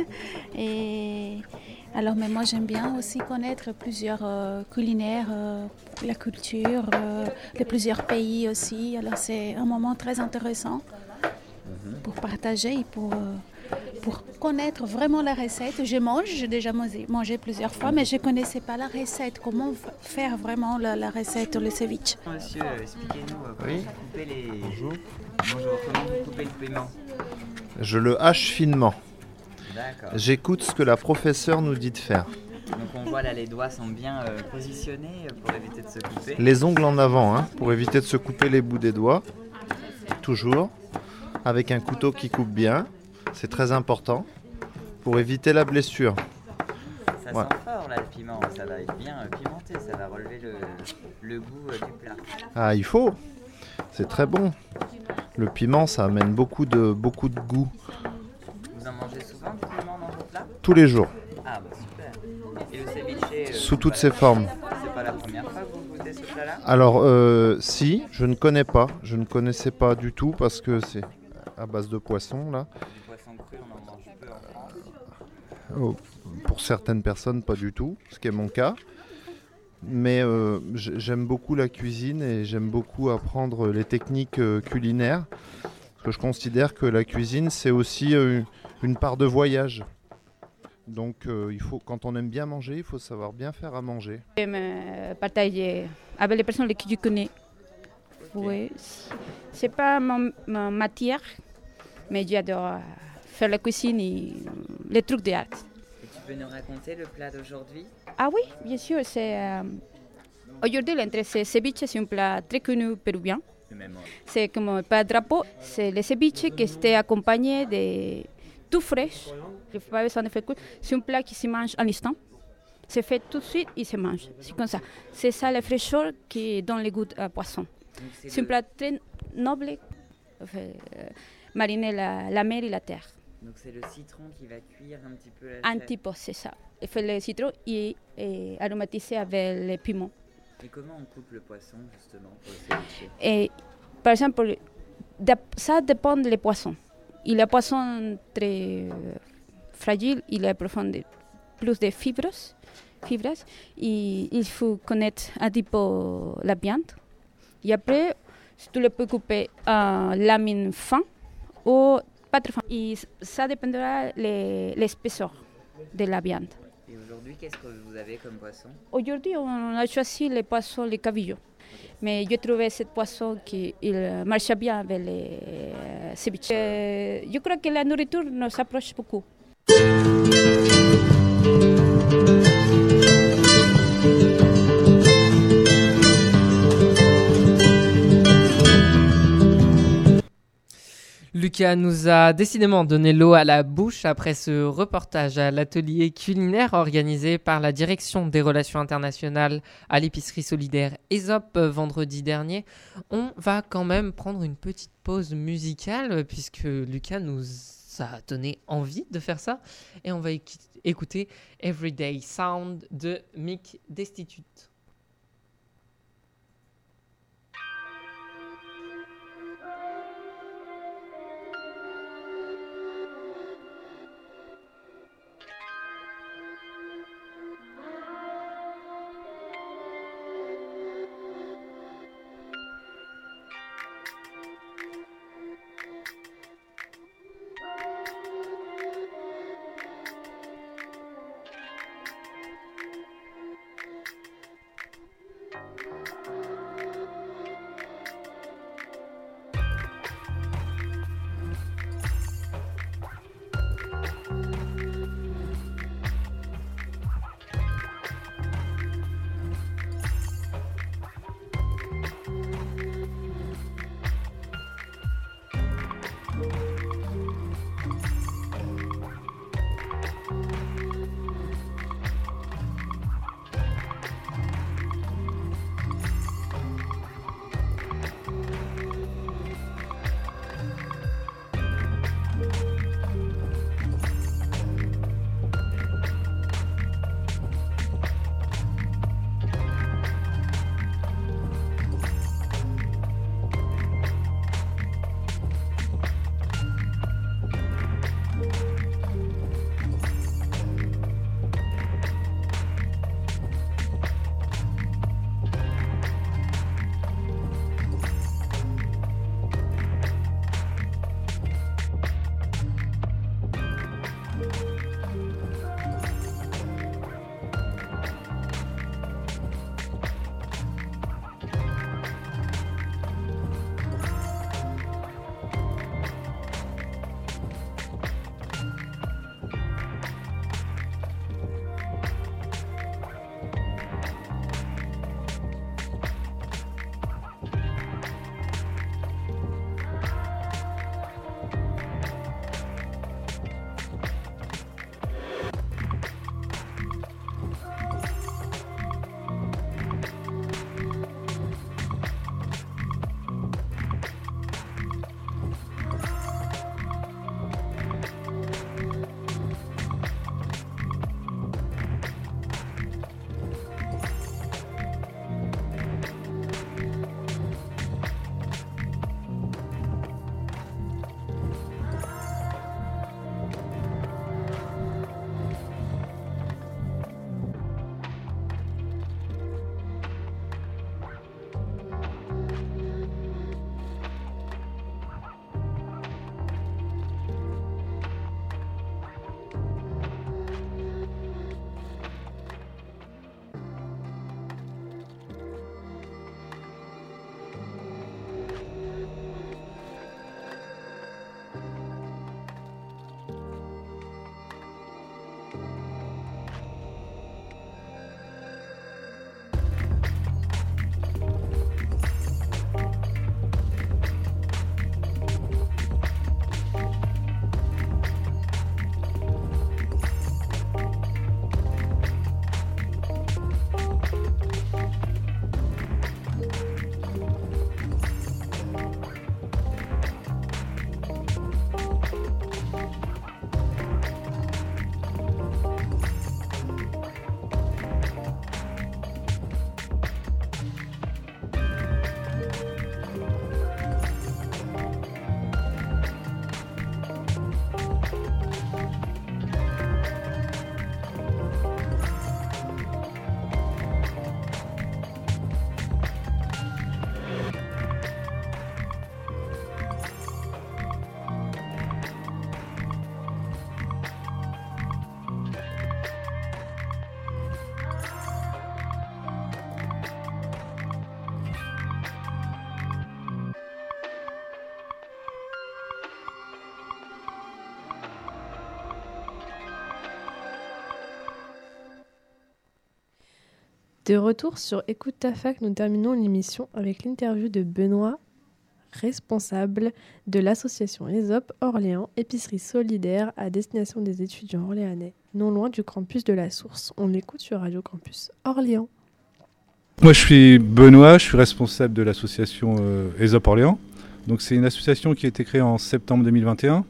Et alors, mais moi, j'aime bien aussi connaître plusieurs euh, culinaires, euh, la culture euh, de plusieurs pays aussi. Alors, c'est un moment très intéressant mm-hmm. pour partager et pour... Euh, Pour connaître vraiment la recette, je mange, j'ai déjà mangé, mangé plusieurs fois, mais je ne connaissais pas la recette. Comment faire vraiment la, la recette, le ceviche? Monsieur, expliquez-nous comment oui. vous coupez les... Bonjour. Bonjour, comment vous coupez le piment? Je le hache finement. D'accord. J'écoute ce que la professeure nous dit de faire. Donc on voit là, les doigts sont bien euh, positionnés pour éviter de se couper. Les ongles en avant, hein, pour éviter de se couper les bouts des doigts. Toujours. Avec un couteau qui coupe bien. C'est très important pour éviter la blessure. Ça ouais. sent fort là le piment, ça va être bien pimenté, ça va relever le, le goût euh, du plat. Ah, il faut, c'est très bon. Le piment, ça amène beaucoup de, beaucoup de goût. Vous en mangez souvent du piment dans vos plats? Tous les jours. Ah bah super. Et le ceviche euh, sous toutes ses formes. C'est pas la première fois que vous goûtez ce plat-là? Alors, euh, si, je ne connais pas. Je ne connaissais pas du tout parce que c'est à base de poisson là. Oh, pour certaines personnes, pas du tout, ce qui est mon cas. Mais euh, j'aime beaucoup la cuisine et j'aime beaucoup apprendre les techniques euh, culinaires. Parce que je considère que la cuisine, c'est aussi euh, une part de voyage. Donc, euh, il faut, quand on aime bien manger, il faut savoir bien faire à manger. J'aime partager avec les personnes que je connais. Oui. C'est pas ma, ma matière, mais j'adore faire la cuisine et les trucs d'art. Et tu peux nous raconter le plat d'aujourd'hui? Ah oui, bien sûr. C'est, euh, aujourd'hui, l'entrée, c'est ceviche, c'est un plat très connu péruvien. C'est comme un plat drapeau, c'est le ceviche qui était accompagné de tout frais. Il faut pas besoin de faire cuire. C'est un plat qui se mange à l'instant. C'est fait tout de suite et se mange. C'est comme ça. C'est ça la fraîcheur qui donne le goût à poisson. C'est, c'est un plat très noble, enfin, euh, mariner la, la mer et la terre. Donc c'est le citron qui va cuire un petit peu la Un chair. petit peu, c'est ça. Il fait le citron et, et aromatisé avec les piments. Et comment on coupe le poisson justement pour le ceviche? Et, par exemple, ça dépend des poissons. Il y a des poissons très fragiles, il y a profond- plus de fibres, fibres, et il faut connaître un petit peu la viande. Et après, tu le peux couper en lamines fines ou pas très fines. Et ça dépendra de l'épaisseur de la viande. Et aujourd'hui, qu'est-ce que vous avez comme poisson? Aujourd'hui, on a choisi les poissons, les cabillaud. Mais j'ai trouvé ce poisson qui il marche bien avec les euh, ceviches. Euh, je crois que la nourriture nous approche beaucoup. Lucas nous a décidément donné l'eau à la bouche après ce reportage à l'atelier culinaire organisé par la Direction des Relations Internationales à l'épicerie solidaire Aesop vendredi dernier. On va quand même prendre une petite pause musicale puisque Lucas nous a donné envie de faire ça et on va écouter Everyday Sound de Mick Destitute. De retour sur Écoute ta fac, nous terminons l'émission avec l'interview de Benoît, responsable de l'association ESOP Orléans, épicerie solidaire à destination des étudiants orléanais, non loin du campus de la Source. On l'écoute sur Radio Campus Orléans. Moi, je suis Benoît, je suis responsable de l'association euh, ESOP Orléans. Donc, c'est une association qui a été créée en septembre deux mille vingt et un.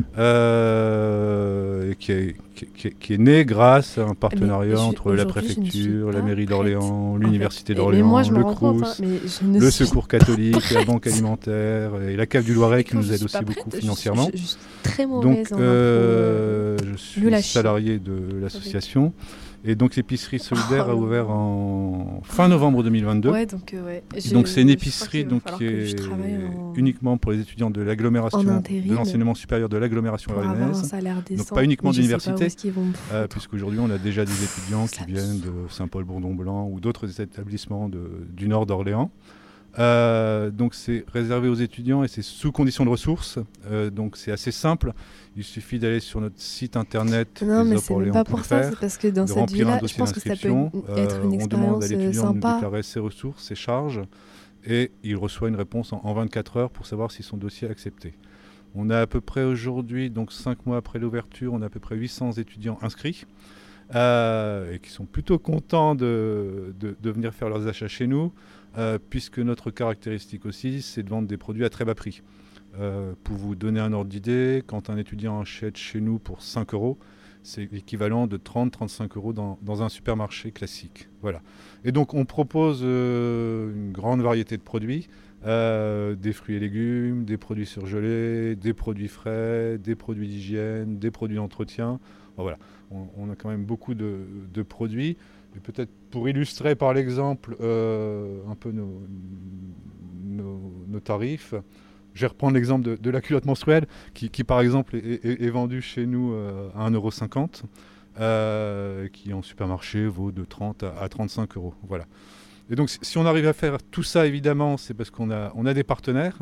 Euh, et qui, est, qui, est, qui est né grâce à un partenariat entre la préfecture, la mairie d'Orléans, l'université d'Orléans, moi, le Crous, hein, le Secours catholique, la Banque alimentaire et la Cave du Loiret qui nous aide aussi beaucoup prête, financièrement. Je, je, je suis très mauvaise. Donc, euh, je suis salarié de l'association. Et donc l'épicerie solidaire oh, a ouvert en fin novembre deux mille vingt-deux. Ouais, donc, euh, ouais. Je, donc c'est une épicerie donc, qui est en... uniquement pour les étudiants de l'agglomération, de l'enseignement supérieur de l'agglomération orléanaise. Donc pas uniquement d'université, euh, puisqu'aujourd'hui on a déjà des étudiants qui viennent de Saint-Paul-Bourdon-Blanc ou d'autres établissements de, du nord d'Orléans. Euh, donc c'est réservé aux étudiants et c'est sous condition de ressources, euh, donc c'est assez simple. Il suffit d'aller sur notre site internet. Non, mais c'est même pas pour ça, c'est parce que dans cette ville-là, je pense que ça peut être une expérience sympa. On demande à l'étudiant de nous déclarer ses ressources, ses charges, et il reçoit une réponse en, en vingt-quatre heures pour savoir si son dossier est accepté. On a à peu près aujourd'hui, donc cinq mois après l'ouverture, on a à peu près huit cents étudiants inscrits. Euh, et qui sont plutôt contents de, de, de venir faire leurs achats chez nous, euh, puisque notre caractéristique aussi, c'est de vendre des produits à très bas prix. Euh, pour vous donner un ordre d'idée, quand un étudiant achète chez nous pour cinq euros, c'est l'équivalent de trente à trente-cinq euros dans, dans un supermarché classique. Voilà. Et donc on propose euh, une grande variété de produits, euh, des fruits et légumes, des produits surgelés, des produits frais, des produits d'hygiène, des produits d'entretien. Bon, voilà. On, on a quand même beaucoup de, de produits. Et peut-être pour illustrer par l'exemple euh, un peu nos, nos, nos tarifs, je vais reprendre l'exemple de, de la culotte menstruelle qui, qui par exemple est, est, est vendue chez nous euh, à un euro cinquante, euh, qui en supermarché vaut de trente à trente-cinq euros. Voilà. Et donc si on arrive à faire tout ça, évidemment, c'est parce qu'on a, on a des partenaires.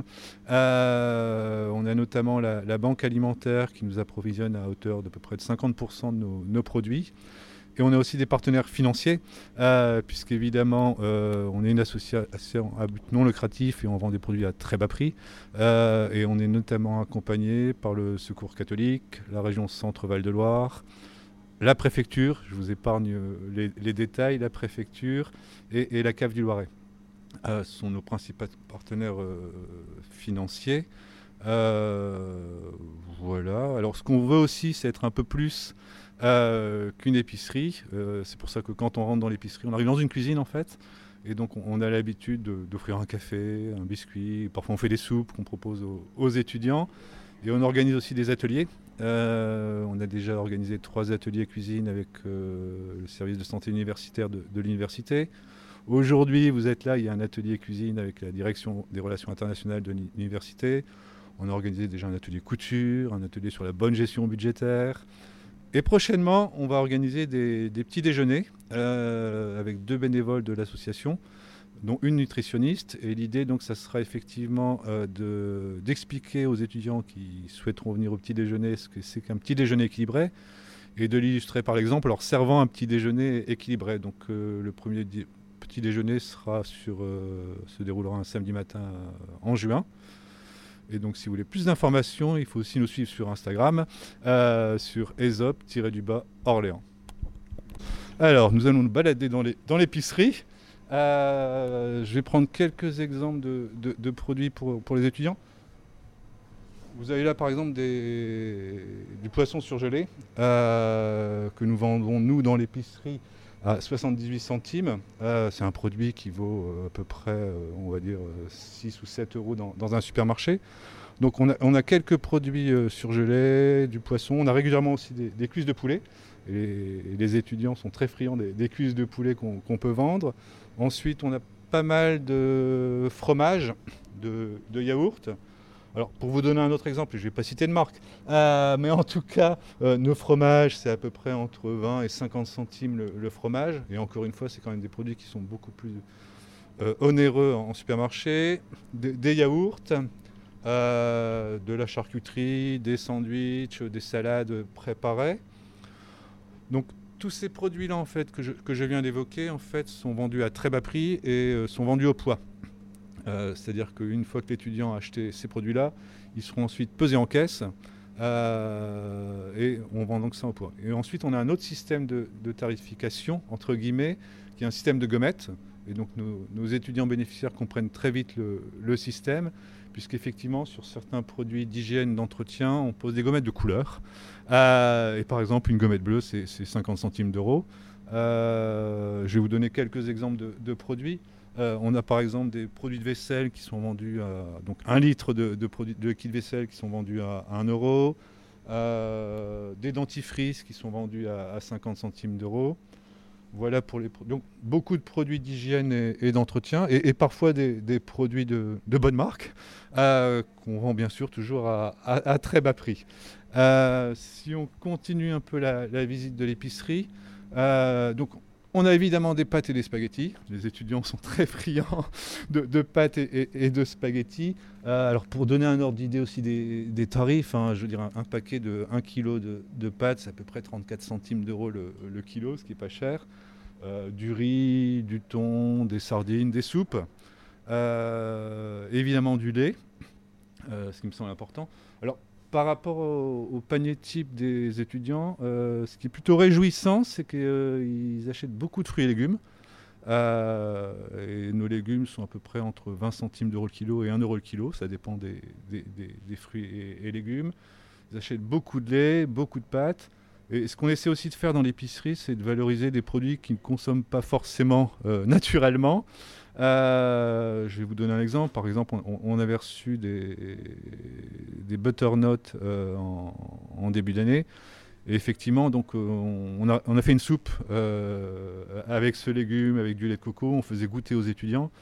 Euh, on a notamment la, la Banque alimentaire qui nous approvisionne à hauteur d'à peu près de cinquante pour cent de nos, nos produits. Et on a aussi des partenaires financiers, euh, puisqu'évidemment, euh, on est une association à but non lucratif et on vend des produits à très bas prix. Euh, et on est notamment accompagné par le Secours catholique, la région Centre-Val de Loire, la préfecture, je vous épargne les, les détails, la préfecture et, et la Cave du Loiret. Euh, ce sont nos principaux partenaires euh, financiers. Euh, voilà. Alors ce qu'on veut aussi, c'est être un peu plus euh, qu'une épicerie. Euh, c'est pour ça que quand on rentre dans l'épicerie, on arrive dans une cuisine en fait. Et donc on, on a l'habitude de, d'offrir un café, un biscuit. Parfois on fait des soupes qu'on propose aux, aux étudiants. Et on organise aussi des ateliers. Euh, on a déjà organisé trois ateliers cuisine avec euh, le service de santé universitaire de, de l'université. Aujourd'hui, vous êtes là, il y a un atelier cuisine avec la direction des relations internationales de l'université. On a organisé déjà un atelier couture, un atelier sur la bonne gestion budgétaire. Et prochainement, on va organiser des, des petits déjeuners euh, avec deux bénévoles de l'association, dont une nutritionniste. Et l'idée, donc, ça sera effectivement euh, de, d'expliquer aux étudiants qui souhaiteront venir au petit déjeuner ce que c'est qu'un petit déjeuner équilibré et de l'illustrer par l'exemple en leur servant un petit déjeuner équilibré. Donc, euh, le premier di- petit déjeuner sera sur, euh, se déroulera un samedi matin euh, en juin. Et donc, si vous voulez plus d'informations, il faut aussi nous suivre sur Instagram, euh, sur ESOP-du-bas Orléans. Alors, nous allons nous balader dans, les, dans l'épicerie. Euh, je vais prendre quelques exemples de, de, de produits pour, pour les étudiants. Vous avez là par exemple des, du poisson surgelé euh, que nous vendons nous dans l'épicerie à soixante-dix-huit centimes. Euh, c'est un produit qui vaut euh, à peu près, euh, on va dire, six ou sept euros dans, dans un supermarché. Donc on a, on a quelques produits euh, surgelés, du poisson. On a régulièrement aussi des, des cuisses de poulet. Et les, et les étudiants sont très friands des, des cuisses de poulet qu'on, qu'on peut vendre. Ensuite, on a pas mal de fromage, de, de yaourt. Alors, pour vous donner un autre exemple, je ne vais pas citer de marque, euh, mais en tout cas, euh, nos fromages, c'est à peu près entre vingt et cinquante centimes le, le fromage. Et encore une fois, c'est quand même des produits qui sont beaucoup plus euh, onéreux en, en supermarché. De, des yaourts, euh, de la charcuterie, des sandwichs, des salades préparées. Donc, tous ces produits-là en fait, que, je, que je viens d'évoquer en fait, sont vendus à très bas prix et euh, sont vendus au poids. Euh, c'est-à-dire qu'une fois que l'étudiant a acheté ces produits-là, ils seront ensuite pesés en caisse euh, et on vend donc ça au poids. Et ensuite, on a un autre système de, de tarification, entre guillemets, qui est un système de gommettes. Et donc, nos, nos étudiants bénéficiaires comprennent très vite le, le système, puisqu'effectivement, sur certains produits d'hygiène, d'entretien, on pose des gommettes de couleur. Euh, et par exemple, une gommette bleue, c'est, c'est cinquante centimes d'euros. Euh, je vais vous donner quelques exemples de, de produits. Euh, on a par exemple des produits de vaisselle qui sont vendus à donc un litre de, de, produits, de liquide vaisselle qui sont vendus à, à un euro, euh, des dentifrices qui sont vendus à, à cinquante centimes d'euros. Voilà pour les produits. Donc beaucoup de produits d'hygiène et, et d'entretien et, et parfois des, des produits de, de bonne marque euh, qu'on vend bien sûr toujours à, à, à très bas prix. Euh, si on continue un peu la, la visite de l'épicerie, euh, donc on a évidemment des pâtes et des spaghettis. Les étudiants sont très friands de, de pâtes et, et, et de spaghettis. Euh, alors pour donner un ordre d'idée aussi des, des tarifs, hein, je veux dire un, un paquet de un kilo de, de pâtes, c'est à peu près trente-quatre centimes d'euros le, le kilo, ce qui n'est pas cher. Euh, du riz, du thon, des sardines, des soupes, euh, évidemment du lait, euh, ce qui me semble important. Alors par rapport au, au panier type des étudiants, euh, ce qui est plutôt réjouissant, c'est qu'ils euh, achètent beaucoup de fruits et légumes. Euh, et nos légumes sont à peu près entre vingt centimes d'euros le kilo et un euro le kilo. Ça dépend des, des, des, des fruits et, et légumes. Ils achètent beaucoup de lait, beaucoup de pâtes. Et ce qu'on essaie aussi de faire dans l'épicerie, c'est de valoriser des produits qui ne consomment pas forcément euh, naturellement. Euh, je vais vous donner un exemple. Par exemple, on, on avait reçu des, des butternuts euh, en, en début d'année. Et effectivement, donc, on, on, a, on a fait une soupe euh, avec ce légume, avec du lait de coco. On faisait goûter aux étudiants.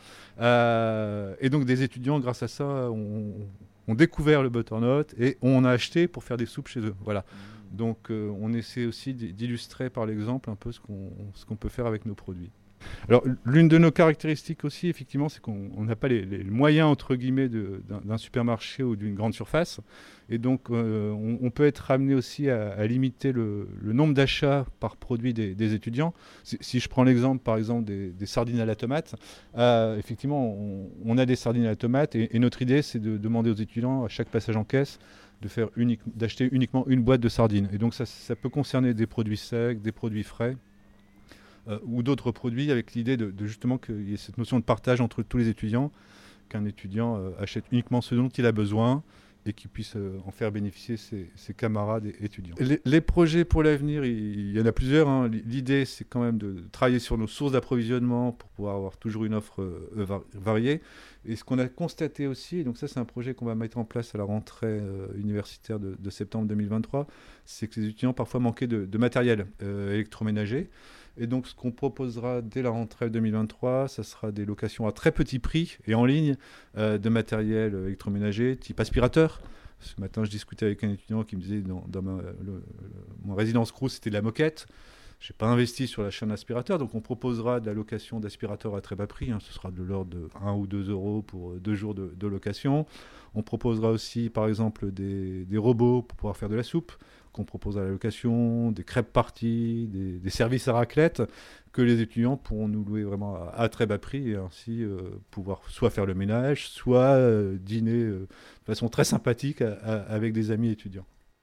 Euh, et donc, des étudiants, grâce à ça, ont, ont découvert le butternut et on a acheté pour faire des soupes chez eux. Voilà. Donc, euh, on essaie aussi d'illustrer par l'exemple un peu ce qu'on, ce qu'on peut faire avec nos produits. Alors, l'une de nos caractéristiques aussi, effectivement, c'est qu'on n'a pas les, les moyens, entre guillemets, de, d'un, d'un supermarché ou d'une grande surface. Et donc, euh, on, on peut être amené aussi à, à limiter le, le nombre d'achats par produit des, des étudiants. Si, si je prends l'exemple, par exemple, des, des sardines à la tomate, euh, effectivement, on, on a des sardines à la tomate et, et notre idée, c'est de demander aux étudiants, à chaque passage en caisse, de faire unique, d'acheter uniquement une boîte de sardines. Et donc, ça, ça peut concerner des produits secs, des produits frais, Euh, ou d'autres produits, avec l'idée de, de justement qu'il y ait cette notion de partage entre tous les étudiants, qu'un étudiant euh, achète uniquement ce dont il a besoin et qu'il puisse euh, en faire bénéficier ses, ses camarades et étudiants. Les, les projets pour l'avenir, il, il y en a plusieurs. Hein. L'idée, c'est quand même de travailler sur nos sources d'approvisionnement pour pouvoir avoir toujours une offre euh, var- variée. Et ce qu'on a constaté aussi, et donc ça c'est un projet qu'on va mettre en place à la rentrée euh, universitaire de, de septembre deux mille vingt-trois, c'est que les étudiants parfois manquaient de, de matériel euh, électroménager. Et donc, ce qu'on proposera dès la rentrée deux mille vingt-trois, ça sera des locations à très petit prix et en ligne euh, de matériel électroménager type aspirateur. Ce matin, je discutais avec un étudiant qui me disait dans, dans ma, le, le, mon résidence Crous, c'était de la moquette. Je n'ai pas investi sur la chaîne d'aspirateur, donc on proposera de la location d'aspirateur à très bas prix. Hein, ce sera de l'ordre de un ou deux euros pour deux jours de, de location. On proposera aussi, par exemple, des, des robots pour pouvoir faire de la soupe, qu'on propose à la location, des crêpes parties, des, des services à raclette, que les étudiants pourront nous louer vraiment à, à très bas prix et ainsi euh, pouvoir soit faire le ménage, soit euh, dîner euh, de façon très sympathique à, à, avec des amis étudiants.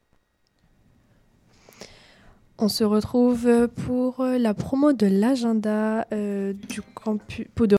On se retrouve pour la promo de l'agenda euh, du campus, pour de